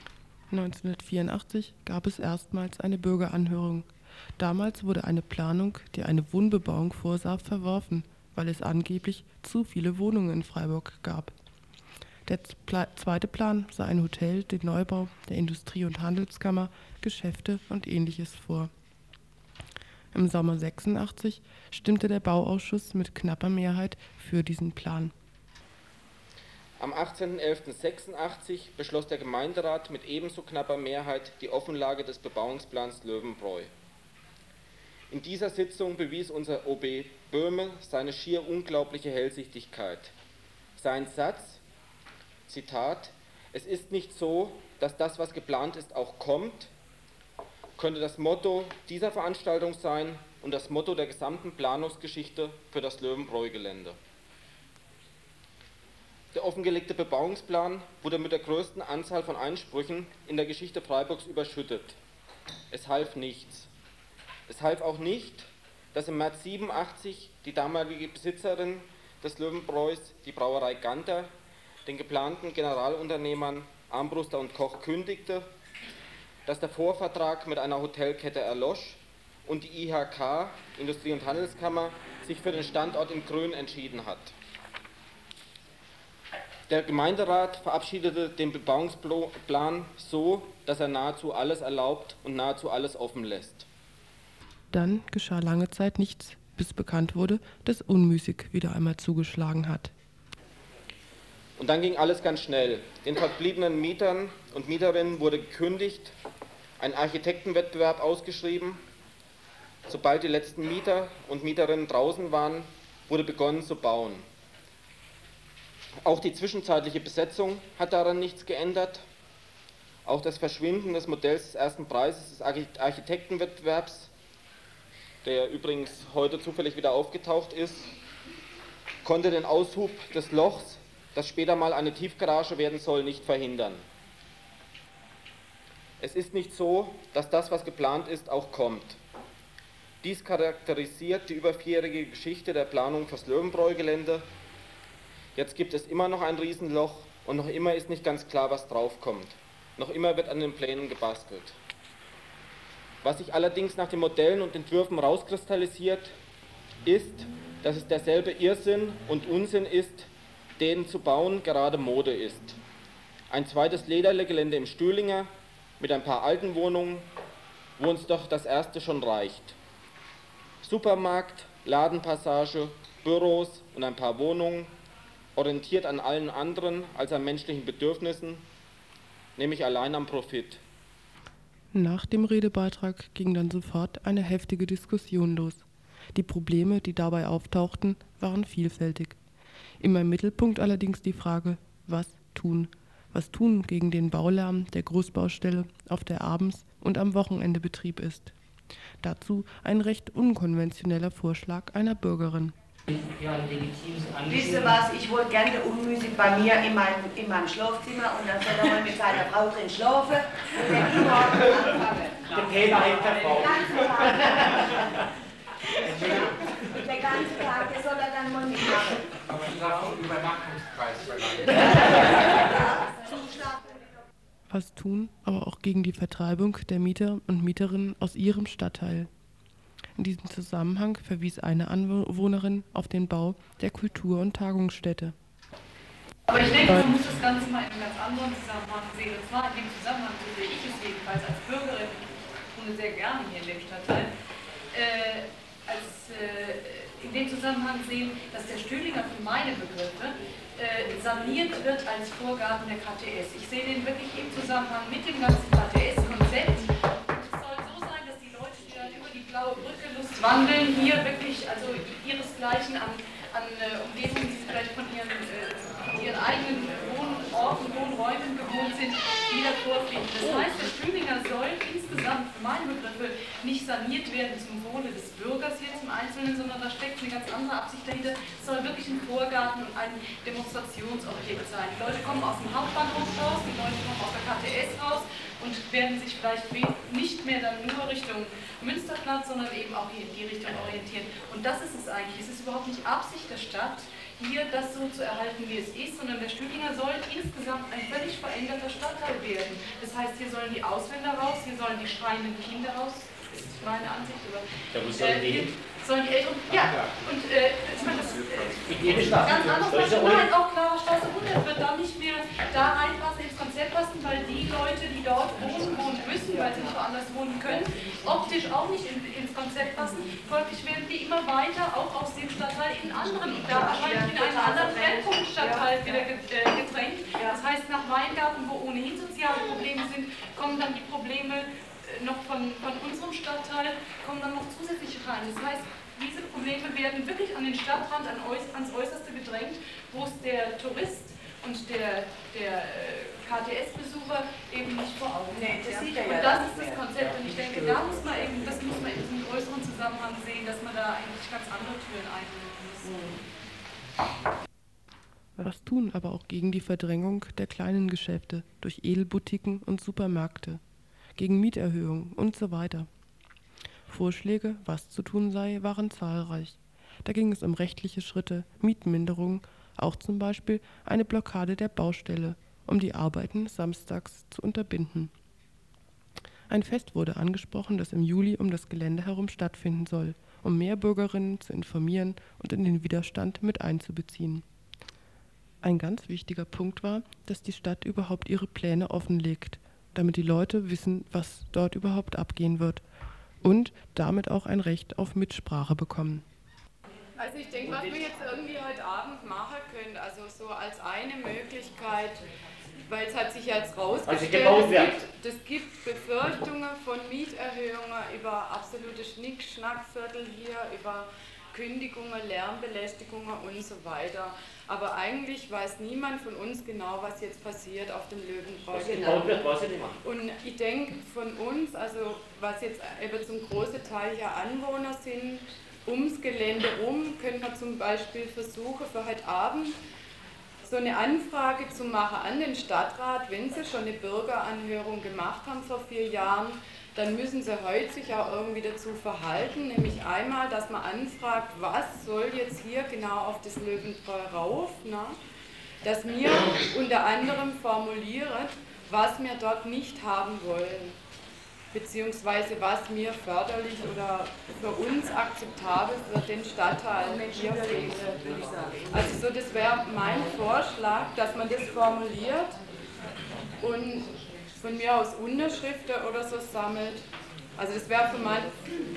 1984 gab es erstmals eine Bürgeranhörung. Damals wurde eine Planung, die eine Wohnbebauung vorsah, verworfen, weil es angeblich zu viele Wohnungen in Freiburg gab. Der zweite Plan sah ein Hotel, den Neubau der Industrie- und Handelskammer, Geschäfte und Ähnliches vor. Im Sommer 86 stimmte der Bauausschuss mit knapper Mehrheit für diesen Plan. Am 18.11.86 beschloss der Gemeinderat mit ebenso knapper Mehrheit die Offenlage des Bebauungsplans Löwenbräu. In dieser Sitzung bewies unser OB Böhme seine schier unglaubliche Hellsichtigkeit. Sein Satz, Zitat, "Es ist nicht so, dass das, was geplant ist, auch kommt", könnte das Motto dieser Veranstaltung sein und das Motto der gesamten Planungsgeschichte für das Löwenbräu-Gelände. Der offengelegte Bebauungsplan wurde mit der größten Anzahl von Einsprüchen in der Geschichte Freiburgs überschüttet. Es half nichts. Es half auch nicht, dass im März 87 die damalige Besitzerin des Löwenbräus, die Brauerei Ganter, den geplanten Generalunternehmern Armbruster und Koch kündigte, dass der Vorvertrag mit einer Hotelkette erlosch und die IHK, Industrie- und Handelskammer, sich für den Standort in Grün entschieden hat. Der Gemeinderat verabschiedete den Bebauungsplan so, dass er nahezu alles erlaubt und nahezu alles offen lässt. Dann geschah lange Zeit nichts, bis bekannt wurde, dass Unmüßig wieder einmal zugeschlagen hat. Und dann ging alles ganz schnell. Den verbliebenen Mietern und Mieterinnen wurde gekündigt, ein Architektenwettbewerb ausgeschrieben. Sobald die letzten Mieter und Mieterinnen draußen waren, wurde begonnen zu bauen. Auch die zwischenzeitliche Besetzung hat daran nichts geändert. Auch das Verschwinden des Modells des ersten Preises des Architektenwettbewerbs, der übrigens heute zufällig wieder aufgetaucht ist, konnte den Aushub des Lochs, das später mal eine Tiefgarage werden soll, nicht verhindern. Es ist nicht so, dass das, was geplant ist, auch kommt. Dies charakterisiert die über 4-jährige Geschichte der Planung fürs Löwenbräu-Gelände. Jetzt gibt es immer noch ein Riesenloch, und noch immer ist nicht ganz klar, was draufkommt. Noch immer wird an den Plänen gebastelt. Was sich allerdings nach den Modellen und Entwürfen rauskristallisiert, ist, dass es derselbe Irrsinn und Unsinn ist, den zu bauen gerade Mode ist. Ein zweites Ledergelände im Stühlinger mit ein paar alten Wohnungen, wo uns doch das erste schon reicht. Supermarkt, Ladenpassage, Büros und ein paar Wohnungen, orientiert an allen anderen als an menschlichen Bedürfnissen, nämlich allein am Profit. Nach dem Redebeitrag ging dann sofort eine heftige Diskussion los. Die Probleme, die dabei auftauchten, waren vielfältig. Immer im Mittelpunkt allerdings die Frage, was tun? Was tun gegen den Baulärm der Großbaustelle, auf der abends und am Wochenende Betrieb ist. Dazu ein recht unkonventioneller Vorschlag einer Bürgerin. Wisst ihr was, ich wollte gerne unmüßig bei mir in meinem Schlafzimmer und dann soll er mal mit seiner Frau drin schlafen und dann die morgen anfangen. Der Peter hat der Frau. Der ganze Tag, der soll er dann mal mitmachen. Aber ich darf auch Übernachtungspreis verlangen. Was tun, aber auch gegen die Vertreibung der Mieter und Mieterinnen aus ihrem Stadtteil. In diesem Zusammenhang verwies eine Anwohnerin auf den Bau der Kultur- und Tagungsstätte. Aber ich denke, man muss das Ganze mal in einem ganz anderen Zusammenhang sehen. Und zwar in dem Zusammenhang, so sehe ich es jedenfalls als Bürgerin, ich wohne sehr gerne hier in dem Stadtteil, in dem Zusammenhang sehen, dass der Stühlinger für meine Begriffe saniert wird als Vorgaben der KTS. Ich sehe den wirklich im Zusammenhang mit dem ganzen KTS-Konzept. Es soll so sein, dass die Leute, die dann über die blaue Brücke Lust wandeln, hier wirklich also ihresgleichen an Umgebungen, die sie vielleicht von ihren eigenen Wohnorten, Wohnräumen gewohnt sind, wieder vorfinden. Das heißt, der Stühlinger soll insgesamt für meine Begriffe nicht saniert werden zum Wohle des Bürgers jetzt im Einzelnen, sondern da steckt eine ganz andere Absicht dahinter. Es soll wirklich ein Vorgarten und ein Demonstrationsobjekt sein. Die Leute kommen aus dem Hauptbahnhof raus, die Leute kommen aus der KTS raus und werden sich vielleicht nicht mehr dann nur Richtung Münsterplatz, sondern eben auch hier in die Richtung orientieren. Und das ist es eigentlich. Es ist überhaupt nicht Absicht der Stadt, hier das so zu erhalten, wie es ist, sondern der Stühlinger soll insgesamt ein völlig veränderter Stadtteil werden. Das heißt, hier sollen die Ausländer raus, hier sollen die schreienden Kinder raus, das ist meine Ansicht, aber hier sollen die Älteren, ja, und ich meine, das ganz anders, nein, auch klarer Straße 100 wird dann nicht mehr da reinpassen, ins Konzept passen, weil die Leute, die dort wohnen müssen, weil sie nicht woanders wohnen können, optisch auch nicht ins Konzept passen, folglich werden die immer weiter auch aus dem Stadtteil in anderen, und da wahrscheinlich in einen anderen Brennpunktstadtteil wieder gedrängt. Das heißt, nach Weingarten, wo ohnehin soziale Probleme sind, kommen dann die Probleme noch von unserem Stadtteil, kommen dann noch zusätzlich rein. Das heißt, diese Probleme werden wirklich an den Stadtrand, ans Äußerste gedrängt, wo es der Tourist und der KTS-Besucher eben nicht vor Augen hat. Und das ist das Konzept. Und ich denke, das muss man in diesem größeren Zusammenhang sehen, dass man da eigentlich ganz andere Türen einnehmen muss. Was tun aber auch gegen die Verdrängung der kleinen Geschäfte durch Edelboutiquen und Supermärkte, gegen Mieterhöhungen und so weiter. Vorschläge, was zu tun sei, waren zahlreich. Da ging es um rechtliche Schritte, Mietminderungen, auch zum Beispiel eine Blockade der Baustelle, um die Arbeiten samstags zu unterbinden. Ein Fest wurde angesprochen, das im Juli um das Gelände herum stattfinden soll, um mehr Bürgerinnen zu informieren und in den Widerstand mit einzubeziehen. Ein ganz wichtiger Punkt war, dass die Stadt überhaupt ihre Pläne offenlegt, damit die Leute wissen, was dort überhaupt abgehen wird und damit auch ein Recht auf Mitsprache bekommen. Also ich denke, was wir jetzt irgendwie heute Abend machen können, also so als eine Möglichkeit, weil es hat sich jetzt rausgestellt, es gibt Befürchtungen von Mieterhöhungen über absolute Schnick-Schnack-Viertel hier, über Kündigungen, Lärmbelästigungen und so weiter. Aber eigentlich weiß niemand von uns genau, was jetzt passiert auf dem Löwenbräu. Und ich denke von uns, also was jetzt eben zum großen Teil hier Anwohner sind, ums Gelände rum, können wir zum Beispiel versuchen, für heute Abend so eine Anfrage zu machen an den Stadtrat, wenn sie schon eine Bürgeranhörung gemacht haben vor 4 Jahren, dann müssen sie heute sich auch irgendwie dazu verhalten, nämlich einmal, dass man anfragt, was soll jetzt hier genau auf das Löwenbräu rauf, ne? dass wir unter anderem formulieren, was wir dort nicht haben wollen, beziehungsweise was wir förderlich oder für uns akzeptabel für den Stadtteil hier finden. Also so, das wäre mein Vorschlag, dass man das formuliert und von mir aus Unterschriften oder so sammelt. Also das wäre für mein...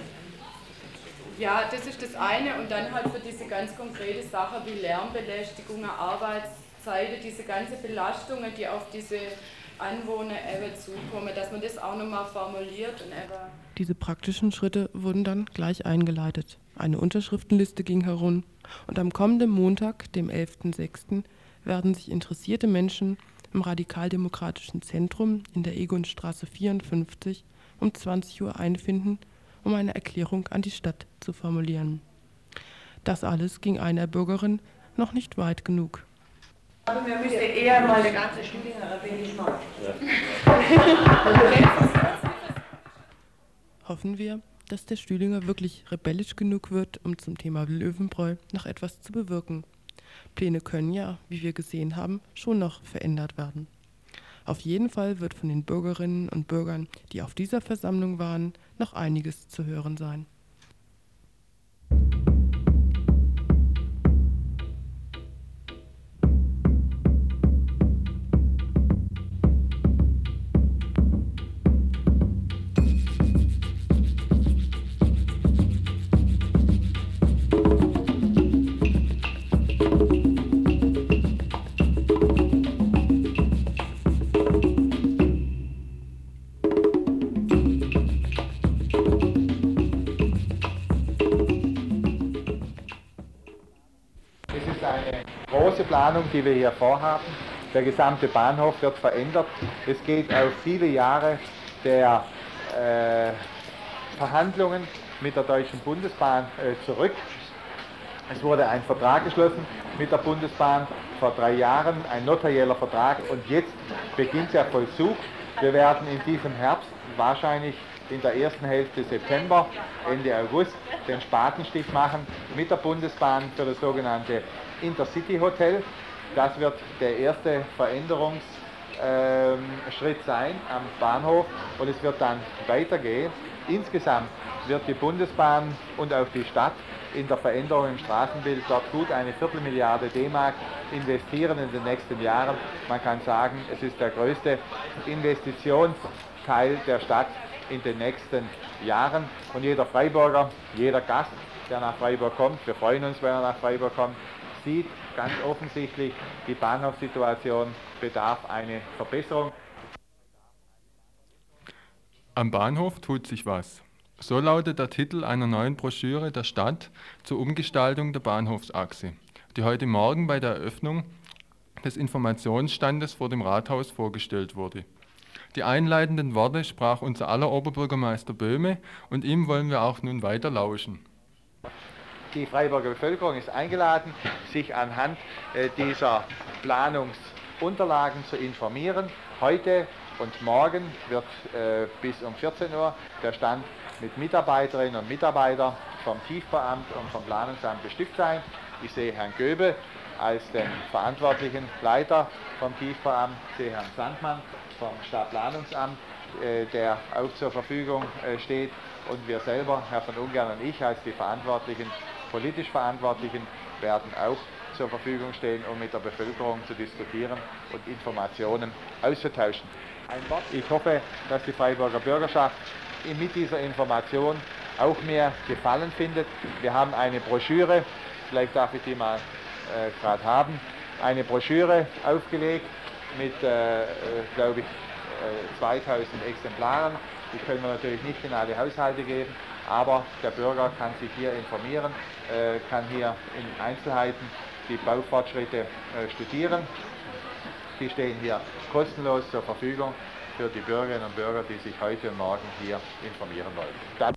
Ja, das ist das eine und dann halt für diese ganz konkrete Sache wie Lärmbelästigungen, Arbeitszeiten, diese ganzen Belastungen, die auf diese Anwohner eben zukommen, dass man das auch nochmal formuliert und eben... Diese praktischen Schritte wurden dann gleich eingeleitet. Eine Unterschriftenliste ging herum und am kommenden Montag, dem 11.06., werden sich interessierte Menschen im Radikaldemokratischen Zentrum in der Egonstraße 54 um 20 Uhr einfinden, um eine Erklärung an die Stadt zu formulieren. Das alles ging einer Bürgerin noch nicht weit genug. Aber wir müssen eher mal eine ganze Stüdinger wenig machen. Hoffen wir, dass der Stühlinger wirklich rebellisch genug wird, um zum Thema Löwenbräu noch etwas zu bewirken. Pläne können ja, wie wir gesehen haben, schon noch verändert werden. Auf jeden Fall wird von den Bürgerinnen und Bürgern, die auf dieser Versammlung waren, noch einiges zu hören sein. Planung, die wir hier vorhaben. Der gesamte Bahnhof wird verändert. Es geht auf viele Jahre der Verhandlungen mit der Deutschen Bundesbahn zurück. Es wurde ein Vertrag geschlossen mit der Bundesbahn vor 3 Jahren, ein notarieller Vertrag, und jetzt beginnt der Vollzug. Wir werden in diesem Herbst, wahrscheinlich in der ersten Hälfte September, Ende August, den Spatenstich machen mit der Bundesbahn für das sogenannte Intercity Hotel. Das wird der erste Veränderungsschritt sein am Bahnhof und es wird dann weitergehen. Insgesamt wird die Bundesbahn und auch die Stadt in der Veränderung im Straßenbild dort gut eine Viertelmilliarde D-Mark investieren in den nächsten Jahren. Man kann sagen, es ist der größte Investitionsteil der Stadt in den nächsten Jahren. Und jeder Freiburger, jeder Gast, der nach Freiburg kommt, wir freuen uns, wenn er nach Freiburg kommt, sieht ganz offensichtlich, die Bahnhofssituation bedarf einer Verbesserung. Am Bahnhof tut sich was. So lautet der Titel einer neuen Broschüre der Stadt zur Umgestaltung der Bahnhofsachse, die heute Morgen bei der Eröffnung des Informationsstandes vor dem Rathaus vorgestellt wurde. Die einleitenden Worte sprach unser aller Oberbürgermeister Böhme und ihm wollen wir auch nun weiter lauschen. Die Freiburger Bevölkerung ist eingeladen, sich anhand dieser Planungsunterlagen zu informieren. Heute und morgen wird bis um 14 Uhr der Stand mit Mitarbeiterinnen und Mitarbeitern vom Tiefbauamt und vom Planungsamt bestückt sein. Ich sehe Herrn Göbel als den verantwortlichen Leiter vom Tiefbauamt, ich sehe Herrn Sandmann vom Stadtplanungsamt, der auch zur Verfügung steht, und wir selber, Herr von Ungern und ich, als die politisch Verantwortlichen, werden auch zur Verfügung stehen, um mit der Bevölkerung zu diskutieren und Informationen auszutauschen. Ich hoffe, dass die Freiburger Bürgerschaft mit dieser Information auch mehr Gefallen findet. Wir haben eine Broschüre, vielleicht darf ich die mal gerade haben, eine Broschüre aufgelegt mit, glaube ich, 2000 Exemplaren. Die können wir natürlich nicht in alle Haushalte geben, aber der Bürger kann sich hier informieren, kann hier in Einzelheiten die Baufortschritte studieren. Die stehen hier kostenlos zur Verfügung für die Bürgerinnen und Bürger, die sich heute und morgen hier informieren wollen.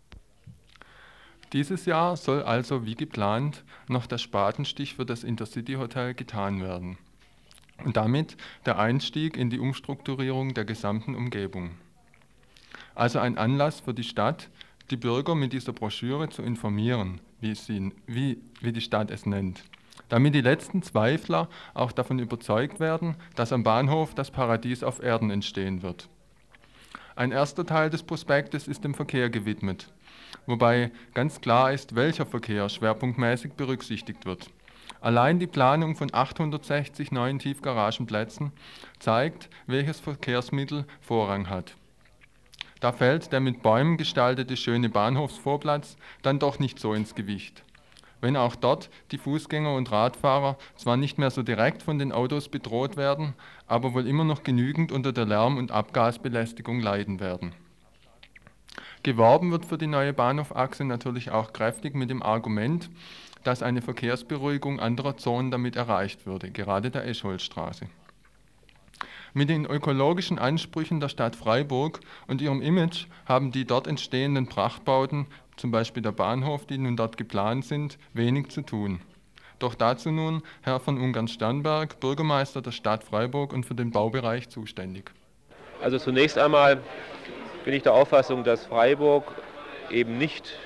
Dieses Jahr soll also wie geplant noch der Spatenstich für das Intercity Hotel getan werden und damit der Einstieg in die Umstrukturierung der gesamten Umgebung. Also ein Anlass für die Stadt, die Bürger mit dieser Broschüre zu informieren, wie die Stadt es nennt. damit die letzten Zweifler auch davon überzeugt werden, dass am Bahnhof das Paradies auf Erden entstehen wird. Ein erster Teil des Prospektes ist dem Verkehr gewidmet, wobei ganz klar ist, welcher Verkehr schwerpunktmäßig berücksichtigt wird. Allein die Planung von 860 neuen Tiefgaragenplätzen zeigt, welches Verkehrsmittel Vorrang hat. Da fällt der mit Bäumen gestaltete schöne Bahnhofsvorplatz dann doch nicht so ins Gewicht. Wenn auch dort die Fußgänger und Radfahrer zwar nicht mehr so direkt von den Autos bedroht werden, aber wohl immer noch genügend unter der Lärm- und Abgasbelästigung leiden werden. Geworben wird für die neue Bahnhofachse natürlich auch kräftig mit dem Argument, dass eine Verkehrsberuhigung anderer Zonen damit erreicht würde, gerade der Escholzstraße. Mit den ökologischen Ansprüchen der Stadt Freiburg und ihrem Image haben die dort entstehenden Prachtbauten, zum Beispiel der Bahnhof, die nun dort geplant sind, wenig zu tun. Doch dazu nun Herr von Ungern-Sternberg, Bürgermeister der Stadt Freiburg und für den Baubereich zuständig. Also zunächst einmal bin ich der Auffassung, dass Freiburg eben nicht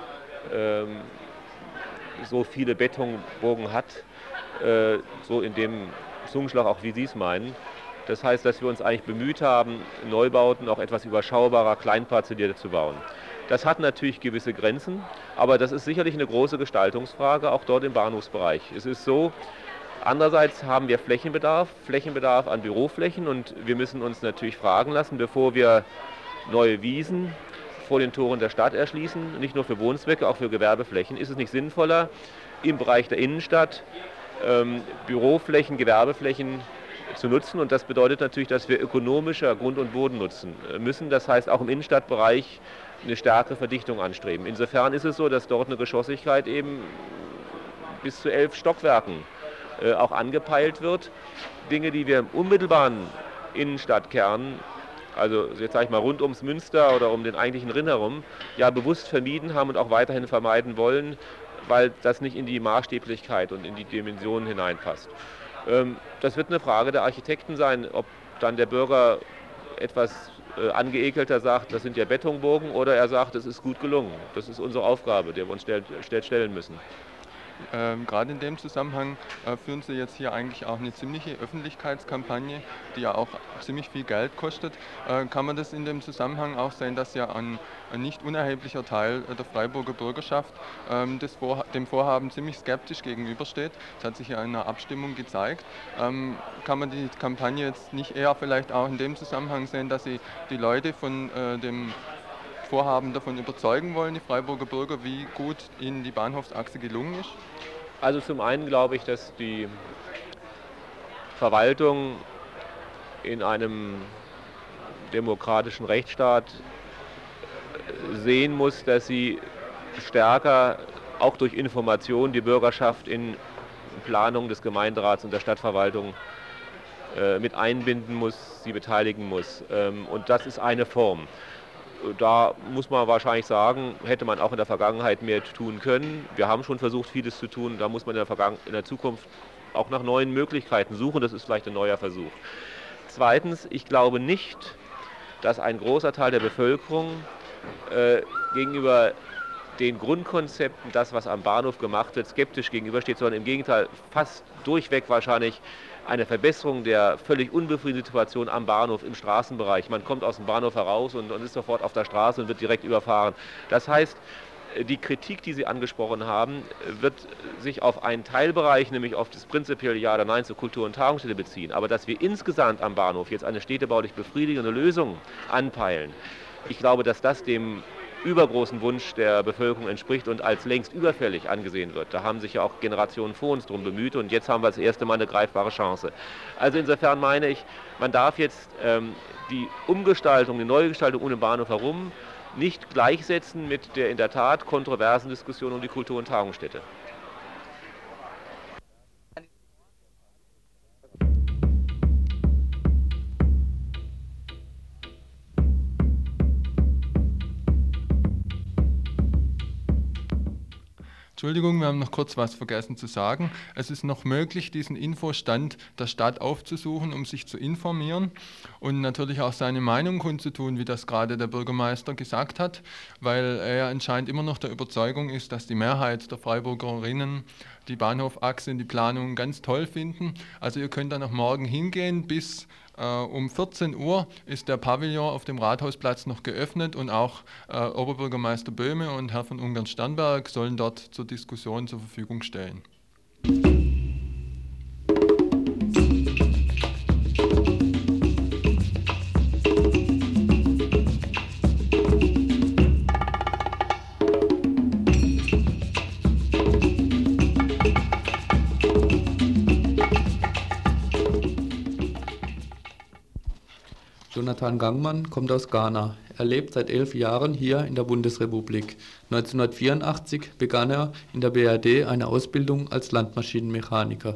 so viele Betonburgen hat, so in dem Zungenschlag auch wie Sie es meinen. Das heißt, dass wir uns eigentlich bemüht haben, Neubauten auch etwas überschaubarer, kleinparzellierter zu bauen. Das hat natürlich gewisse Grenzen, aber das ist sicherlich eine große Gestaltungsfrage, auch dort im Bahnhofsbereich. Es ist so, andererseits haben wir Flächenbedarf an Büroflächen und wir müssen uns natürlich fragen lassen, bevor wir neue Wiesen vor den Toren der Stadt erschließen, nicht nur für Wohnzwecke, auch für Gewerbeflächen, ist es nicht sinnvoller, im Bereich der Innenstadt Büroflächen, Gewerbeflächen zu nutzen, und das bedeutet natürlich, dass wir ökonomischer Grund und Boden nutzen müssen. Das heißt, auch im Innenstadtbereich eine stärkere Verdichtung anstreben. Insofern ist es so, dass dort eine Geschossigkeit eben bis zu 11 Stockwerken auch angepeilt wird. Dinge, die wir im unmittelbaren Innenstadtkern, also jetzt sage ich mal rund ums Münster oder um den eigentlichen Rinn herum, ja bewusst vermieden haben und auch weiterhin vermeiden wollen, weil das nicht in die Maßstäblichkeit und in die Dimensionen hineinpasst. Das wird eine Frage der Architekten sein, ob dann der Bürger etwas angeekelter sagt, das sind ja Betonburgen, oder er sagt, es ist gut gelungen. Das ist unsere Aufgabe, der wir uns stellen müssen. Gerade in dem Zusammenhang führen Sie jetzt hier eigentlich auch eine ziemliche Öffentlichkeitskampagne, die ja auch ziemlich viel Geld kostet. Kann man das in dem Zusammenhang auch sehen, dass ja ein nicht unerheblicher Teil der Freiburger Bürgerschaft dem Vorhaben ziemlich skeptisch gegenübersteht? Das hat sich ja in einer Abstimmung gezeigt. Kann man die Kampagne jetzt nicht eher vielleicht auch in dem Zusammenhang sehen, dass Sie die Leute von dem Vorhaben davon überzeugen wollen, die Freiburger Bürger, wie gut ihnen die Bahnhofsachse gelungen ist? Also zum einen glaube ich, dass die Verwaltung in einem demokratischen Rechtsstaat sehen muss, dass sie stärker auch durch Information die Bürgerschaft in Planung des Gemeinderats und der Stadtverwaltung mit einbinden muss, sie beteiligen muss. Und das ist eine Form. Da muss man wahrscheinlich sagen, hätte man auch in der Vergangenheit mehr tun können. Wir haben schon versucht, vieles zu tun. Da muss man in der Zukunft auch nach neuen Möglichkeiten suchen. Das ist vielleicht ein neuer Versuch. Zweitens, ich glaube nicht, dass ein großer Teil der Bevölkerung gegenüber den Grundkonzepten, das, was am Bahnhof gemacht wird, skeptisch gegenübersteht, sondern im Gegenteil fast durchweg wahrscheinlich eine Verbesserung der völlig unbefriedigenden Situation am Bahnhof im Straßenbereich. Man kommt aus dem Bahnhof heraus und ist sofort auf der Straße und wird direkt überfahren. Das heißt, die Kritik, die Sie angesprochen haben, wird sich auf einen Teilbereich, nämlich auf das prinzipielle Ja oder Nein zur Kultur- und Tagungsstätte beziehen. Aber dass wir insgesamt am Bahnhof jetzt eine städtebaulich befriedigende Lösung anpeilen, ich glaube, dass das dem übergroßen Wunsch der Bevölkerung entspricht und als längst überfällig angesehen wird. Da haben sich ja auch Generationen vor uns darum bemüht und jetzt haben wir das erste Mal eine greifbare Chance. Also insofern meine ich, man darf jetzt die Umgestaltung, die Neugestaltung um den Bahnhof herum nicht gleichsetzen mit der in der Tat kontroversen Diskussion um die Kultur- und Tagungsstätte. Entschuldigung, wir haben noch kurz was vergessen zu sagen. Es ist noch möglich, diesen Infostand der Stadt aufzusuchen, um sich zu informieren und natürlich auch seine Meinung kundzutun, wie das gerade der Bürgermeister gesagt hat, weil er anscheinend immer noch der Überzeugung ist, dass die Mehrheit der Freiburgerinnen die Bahnhofachse in die Planung ganz toll finden. Also ihr könnt dann auch morgen hingehen. Bis um 14 Uhr ist der Pavillon auf dem Rathausplatz noch geöffnet und auch Oberbürgermeister Böhme und Herr von Ungern-Sternberg sollen dort zur Diskussion zur Verfügung stehen. Jonathan Gangmann kommt aus Ghana. Er lebt seit 11 Jahren hier in der Bundesrepublik. 1984 begann er in der BRD eine Ausbildung als Landmaschinenmechaniker.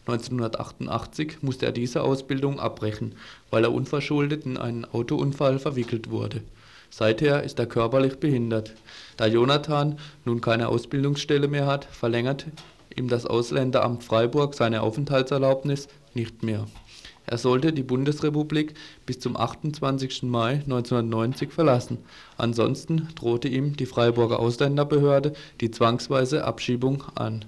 1988 musste er diese Ausbildung abbrechen, weil er unverschuldet in einen Autounfall verwickelt wurde. Seither ist er körperlich behindert. Da Jonathan nun keine Ausbildungsstelle mehr hat, verlängert ihm das Ausländeramt Freiburg seine Aufenthaltserlaubnis nicht mehr. Er sollte die Bundesrepublik bis zum 28. Mai 1990 verlassen. Ansonsten drohte ihm die Freiburger Ausländerbehörde die zwangsweise Abschiebung an.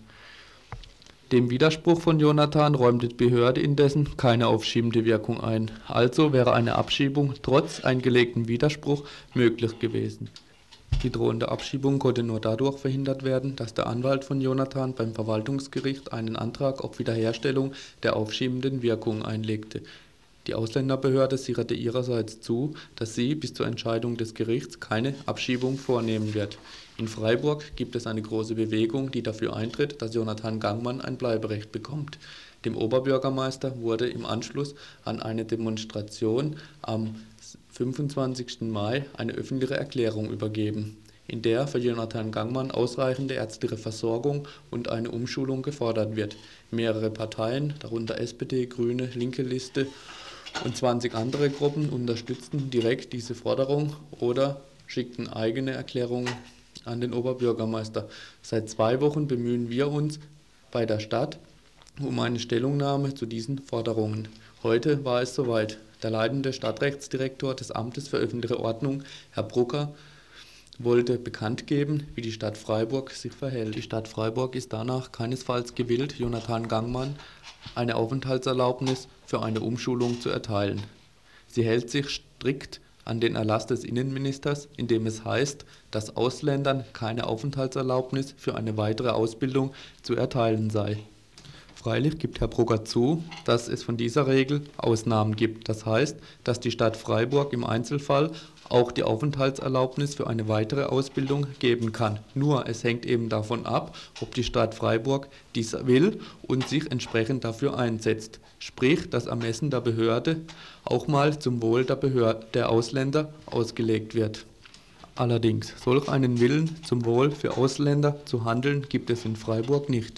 Dem Widerspruch von Jonathan räumte die Behörde indessen keine aufschiebende Wirkung ein. Also wäre eine Abschiebung trotz eingelegten Widerspruch möglich gewesen. Die drohende Abschiebung konnte nur dadurch verhindert werden, dass der Anwalt von Jonathan beim Verwaltungsgericht einen Antrag auf Wiederherstellung der aufschiebenden Wirkung einlegte. Die Ausländerbehörde sicherte ihrerseits zu, dass sie bis zur Entscheidung des Gerichts keine Abschiebung vornehmen wird. In Freiburg gibt es eine große Bewegung, die dafür eintritt, dass Jonathan Gangmann ein Bleiberecht bekommt. Dem Oberbürgermeister wurde im Anschluss an eine Demonstration am 25. Mai eine öffentliche Erklärung übergeben, in der für Jonathan Gangmann ausreichende ärztliche Versorgung und eine Umschulung gefordert wird. Mehrere Parteien, darunter SPD, Grüne, Linke Liste und 20 andere Gruppen unterstützten direkt diese Forderung oder schickten eigene Erklärungen an den Oberbürgermeister. Seit 2 Wochen bemühen wir uns bei der Stadt um eine Stellungnahme zu diesen Forderungen. Heute war es soweit. Der leitende Stadtrechtsdirektor des Amtes für öffentliche Ordnung, Herr Brucker, wollte bekannt geben, wie die Stadt Freiburg sich verhält. Die Stadt Freiburg ist danach keinesfalls gewillt, Jonathan Gangmann eine Aufenthaltserlaubnis für eine Umschulung zu erteilen. Sie hält sich strikt an den Erlass des Innenministers, in dem es heißt, dass Ausländern keine Aufenthaltserlaubnis für eine weitere Ausbildung zu erteilen sei. Freilich gibt Herr Brugger zu, dass es von dieser Regel Ausnahmen gibt. Das heißt, dass die Stadt Freiburg im Einzelfall auch die Aufenthaltserlaubnis für eine weitere Ausbildung geben kann. Nur es hängt eben davon ab, ob die Stadt Freiburg dies will und sich entsprechend dafür einsetzt. Sprich, das Ermessen der Behörde auch mal zum Wohl der Ausländer ausgelegt wird. Allerdings, solch einen Willen zum Wohl für Ausländer zu handeln, gibt es in Freiburg nicht.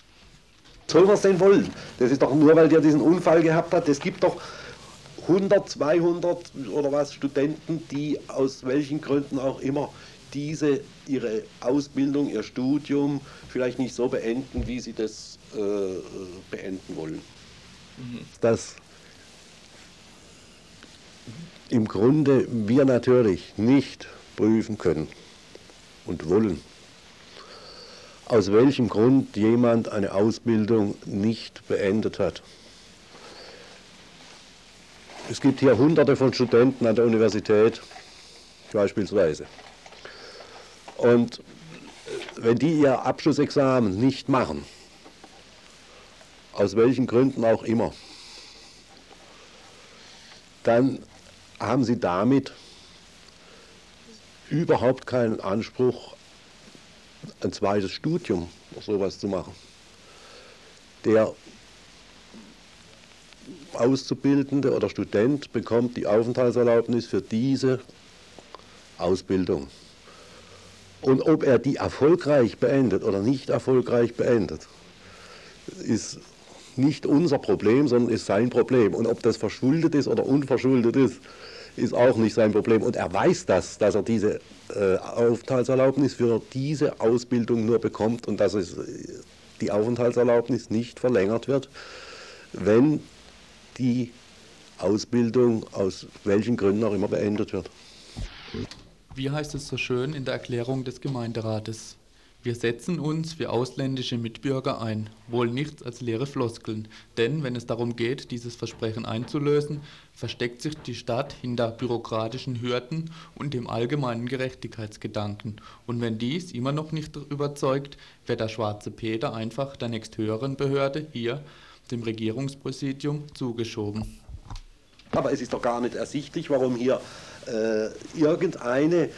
Soll man es denn wollen? Das ist doch nur, weil der diesen Unfall gehabt hat. Es gibt doch 100, 200 oder was Studenten, die aus welchen Gründen auch immer ihre Ausbildung, ihr Studium vielleicht nicht so beenden, wie sie das beenden wollen. Dass im Grunde wir natürlich nicht prüfen können und wollen, aus welchem Grund jemand eine Ausbildung nicht beendet hat. Es gibt hier Hunderte von Studenten an der Universität beispielsweise. Und wenn die ihr Abschlussexamen nicht machen, aus welchen Gründen auch immer, dann haben sie damit überhaupt keinen Anspruch, ein zweites Studium oder sowas zu machen. Der Auszubildende oder Student bekommt die Aufenthaltserlaubnis für diese Ausbildung. Und ob er die erfolgreich beendet oder nicht erfolgreich beendet, ist nicht unser Problem, sondern ist sein Problem. Und ob das verschuldet ist oder unverschuldet ist, ist auch nicht sein Problem. Und er weiß das, dass er diese Aufenthaltserlaubnis für diese Ausbildung nur bekommt und dass die Aufenthaltserlaubnis nicht verlängert wird, wenn die Ausbildung aus welchen Gründen auch immer beendet wird. Wie heißt es so schön in der Erklärung des Gemeinderates? Wir setzen uns für ausländische Mitbürger ein, wohl nichts als leere Floskeln, denn wenn es darum geht, dieses Versprechen einzulösen, versteckt sich die Stadt hinter bürokratischen Hürden und dem allgemeinen Gerechtigkeitsgedanken. Und wenn dies immer noch nicht überzeugt, wird der schwarze Peter einfach der nächsthöheren Behörde, hier dem Regierungspräsidium, zugeschoben. Aber es ist doch gar nicht ersichtlich, warum hier irgendeine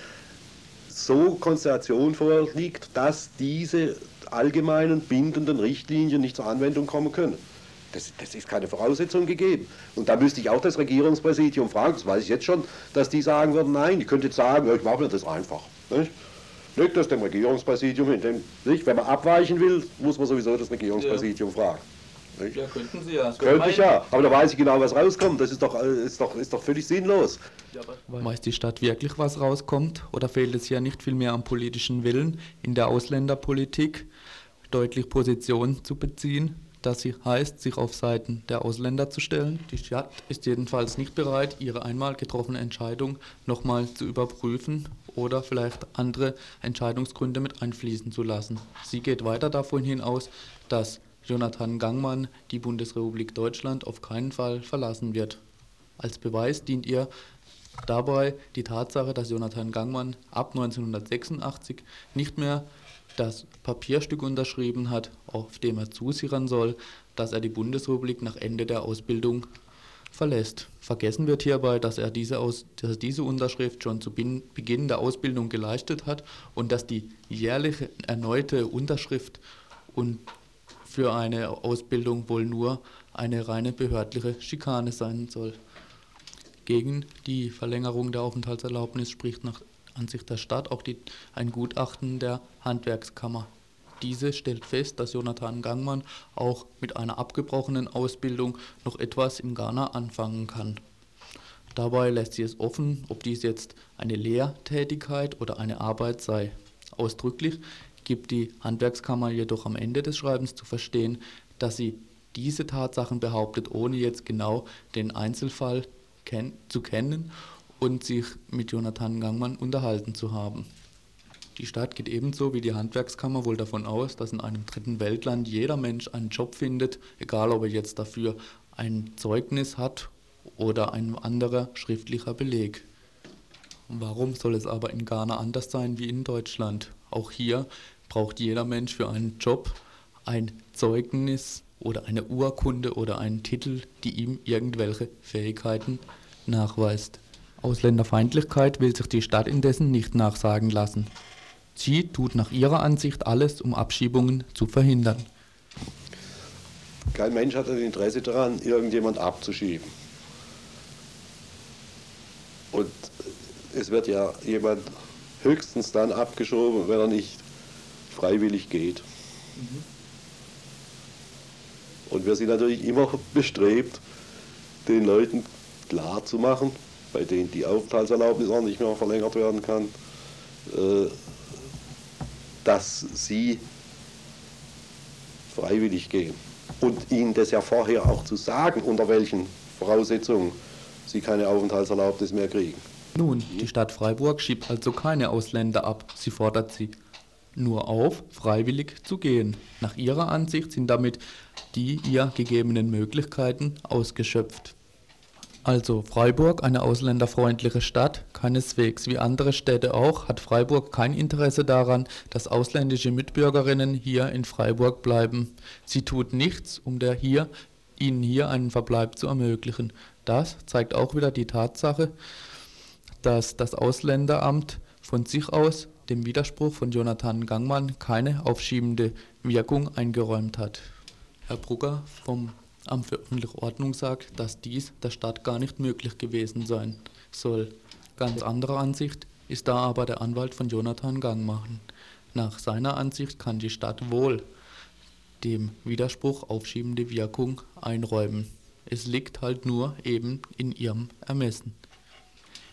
so Konstellation vorliegt, dass diese allgemeinen bindenden Richtlinien nicht zur Anwendung kommen können. Das ist keine Voraussetzung gegeben. Und da müsste ich auch das Regierungspräsidium fragen, das weiß ich jetzt schon, dass die sagen würden, nein, ich könnte jetzt sagen, ich mache mir das einfach. Nicht? Legt das dem Regierungspräsidium hin. Wenn man abweichen will, muss man sowieso das Regierungspräsidium fragen. Nicht? Ja, könnten Sie ja. Könnte ich ja, aber da weiß ich genau, was rauskommt. Das ist doch völlig sinnlos. Weiß die Stadt wirklich, was rauskommt? Oder fehlt es hier nicht vielmehr am politischen Willen, in der Ausländerpolitik deutlich Position zu beziehen, dass sie heißt, sich auf Seiten der Ausländer zu stellen? Die Stadt ist jedenfalls nicht bereit, ihre einmal getroffene Entscheidung nochmal zu überprüfen oder vielleicht andere Entscheidungsgründe mit einfließen zu lassen. Sie geht weiter davon hinaus, dass Jonathan Gangmann die Bundesrepublik Deutschland auf keinen Fall verlassen wird. Als Beweis dient ihr dabei die Tatsache, dass Jonathan Gangmann ab 1986 nicht mehr das Papierstück unterschrieben hat, auf dem er zusichern soll, dass er die Bundesrepublik nach Ende der Ausbildung verlässt. Vergessen wird hierbei, dass er diese Unterschrift schon zu Beginn der Ausbildung geleistet hat und dass die jährliche erneute Unterschrift und für eine Ausbildung wohl nur eine reine behördliche Schikane sein soll. Gegen die Verlängerung der Aufenthaltserlaubnis spricht nach Ansicht der Stadt auch ein Gutachten der Handwerkskammer. Diese stellt fest, dass Jonathan Gangmann auch mit einer abgebrochenen Ausbildung noch etwas in Ghana anfangen kann. Dabei lässt sie es offen, ob dies jetzt eine Lehrtätigkeit oder eine Arbeit sei. Ausdrücklich gibt die Handwerkskammer jedoch am Ende des Schreibens zu verstehen, dass sie diese Tatsachen behauptet, ohne jetzt genau den Einzelfall zu kennen und sich mit Jonathan Gangmann unterhalten zu haben. Die Stadt geht ebenso wie die Handwerkskammer wohl davon aus, dass in einem dritten Weltland jeder Mensch einen Job findet, egal ob er jetzt dafür ein Zeugnis hat oder ein anderer schriftlicher Beleg. Warum soll es aber in Ghana anders sein wie in Deutschland? Auch hier braucht jeder Mensch für einen Job ein Zeugnis oder eine Urkunde oder einen Titel, die ihm irgendwelche Fähigkeiten nachweist. Ausländerfeindlichkeit will sich die Stadt indessen nicht nachsagen lassen. Sie tut nach ihrer Ansicht alles, um Abschiebungen zu verhindern. Kein Mensch hat ein Interesse daran, irgendjemand abzuschieben. Und es wird ja jemand höchstens dann abgeschoben, wenn er nicht freiwillig geht. Und wir sind natürlich immer bestrebt, den Leuten klarzumachen, bei denen die Aufenthaltserlaubnis auch nicht mehr verlängert werden kann, dass sie freiwillig gehen. Und ihnen das ja vorher auch zu sagen, unter welchen Voraussetzungen sie keine Aufenthaltserlaubnis mehr kriegen. Nun, die Stadt Freiburg schiebt also keine Ausländer ab, sie fordert sie nur auf, freiwillig zu gehen. Nach ihrer Ansicht sind damit die ihr gegebenen Möglichkeiten ausgeschöpft. Also Freiburg, eine ausländerfreundliche Stadt, keineswegs. Wie andere Städte auch, hat Freiburg kein Interesse daran, dass ausländische Mitbürgerinnen hier in Freiburg bleiben. Sie tut nichts, um ihnen hier einen Verbleib zu ermöglichen. Das zeigt auch wieder die Tatsache, dass das Ausländeramt von sich aus dem Widerspruch von Jonathan Gangmann keine aufschiebende Wirkung eingeräumt hat. Herr Brugger vom Amt für öffentliche Ordnung sagt, dass dies der Stadt gar nicht möglich gewesen sein soll. Ganz anderer Ansicht ist da aber der Anwalt von Jonathan Gangmann. Nach seiner Ansicht kann die Stadt wohl dem Widerspruch aufschiebende Wirkung einräumen. Es liegt halt nur eben in ihrem Ermessen.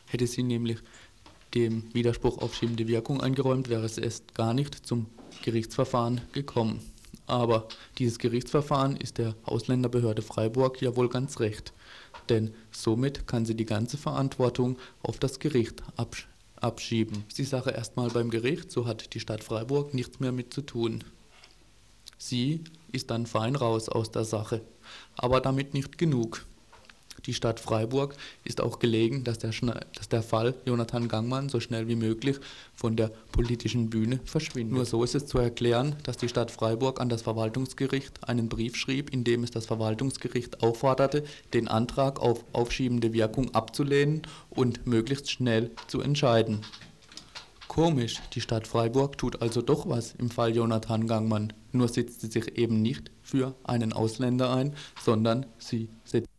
Hätte sie nämlich dem Widerspruch aufschiebende Wirkung eingeräumt, wäre es erst gar nicht zum Gerichtsverfahren gekommen. Aber dieses Gerichtsverfahren ist der Ausländerbehörde Freiburg ja wohl ganz recht, denn somit kann sie die ganze Verantwortung auf das Gericht abschieben. Ist die Sache erstmal beim Gericht, so hat die Stadt Freiburg nichts mehr mit zu tun. Sie ist dann fein raus aus der Sache, aber damit nicht genug. Die Stadt Freiburg ist auch gelegen, dass der Fall Jonathan Gangmann so schnell wie möglich von der politischen Bühne verschwindet. Nur so ist es zu erklären, dass die Stadt Freiburg an das Verwaltungsgericht einen Brief schrieb, in dem es das Verwaltungsgericht aufforderte, den Antrag auf aufschiebende Wirkung abzulehnen und möglichst schnell zu entscheiden. Komisch, die Stadt Freiburg tut also doch was im Fall Jonathan Gangmann, nur setzt sie sich eben nicht für einen Ausländer ein, sondern sie setzt